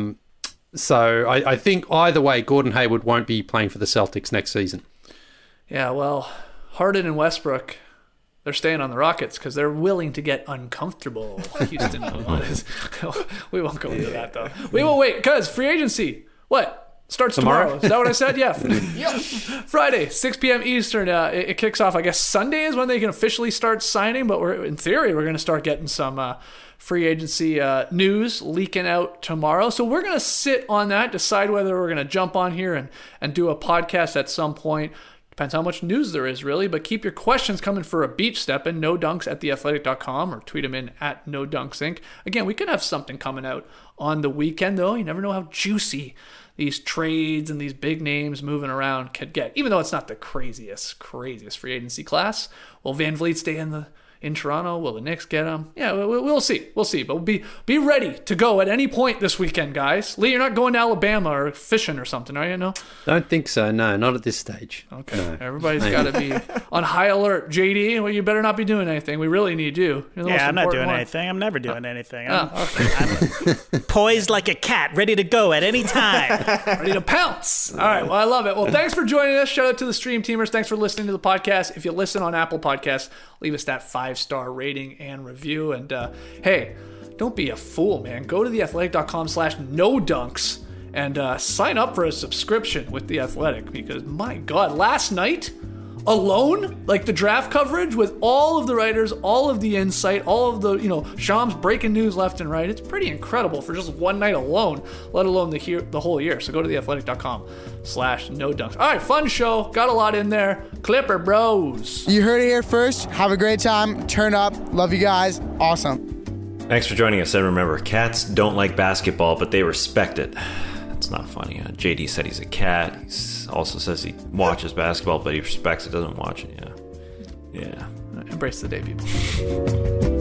So I think either way, Gordon Hayward won't be playing for the Celtics next season. Yeah, well, Harden and Westbrook, they're staying on the Rockets because they're willing to get uncomfortable. Houston, we won't go into that though. We will wait because free agency. What? Starts tomorrow. Is that what I said? Yeah. Friday, 6 p.m. Eastern. It kicks off. I guess Sunday is when they can officially start signing, but in theory, we're going to start getting some free agency news leaking out tomorrow. So we're going to sit on that, decide whether we're going to jump on here and do a podcast at some point. Depends how much news there is, really. But keep your questions coming for a beach step in nodunks@theathletic.com or tweet them in at nodunksink. Again, we could have something coming out on the weekend, though. You never know how juicy these trades and these big names moving around could get, even though it's not the craziest free agency class. Will Van Vliet stay in Toronto? Will the Knicks get him? Yeah, we'll see. But be ready to go at any point this weekend, guys. Lee, you're not going to Alabama or fishing or something, are you? No? Don't think so. No, not at this stage. Okay. No. Everybody's got to be on high alert. JD, well, you better not be doing anything. We really need you. I'm not doing anything. I'm never doing anything. I'm poised like a cat, ready to go at any time. Ready to pounce. All right. Well, I love it. Well, thanks for joining us. Shout out to the Stream Teamers. Thanks for listening to the podcast. If you listen on Apple Podcasts, leave us that 5-star rating and review. And hey, don't be a fool, man. Go to theathletic.com/nodunks and sign up for a subscription with The Athletic, because my God, last night alone, like the draft coverage with all of the writers, all of the insight, all of the, Shams breaking news left and right. It's pretty incredible for just one night alone, let alone the whole year. So go to theathletic.com/nodunks. All right, fun show. Got a lot in there. Clipper Bros. You heard it here first. Have a great time. Turn up. Love you guys. Awesome. Thanks for joining us. And remember, cats don't like basketball, but they respect it. It's not funny. JD said he's a cat. He also says he watches basketball, but he respects it, doesn't watch it. Yeah. Embrace the day, people.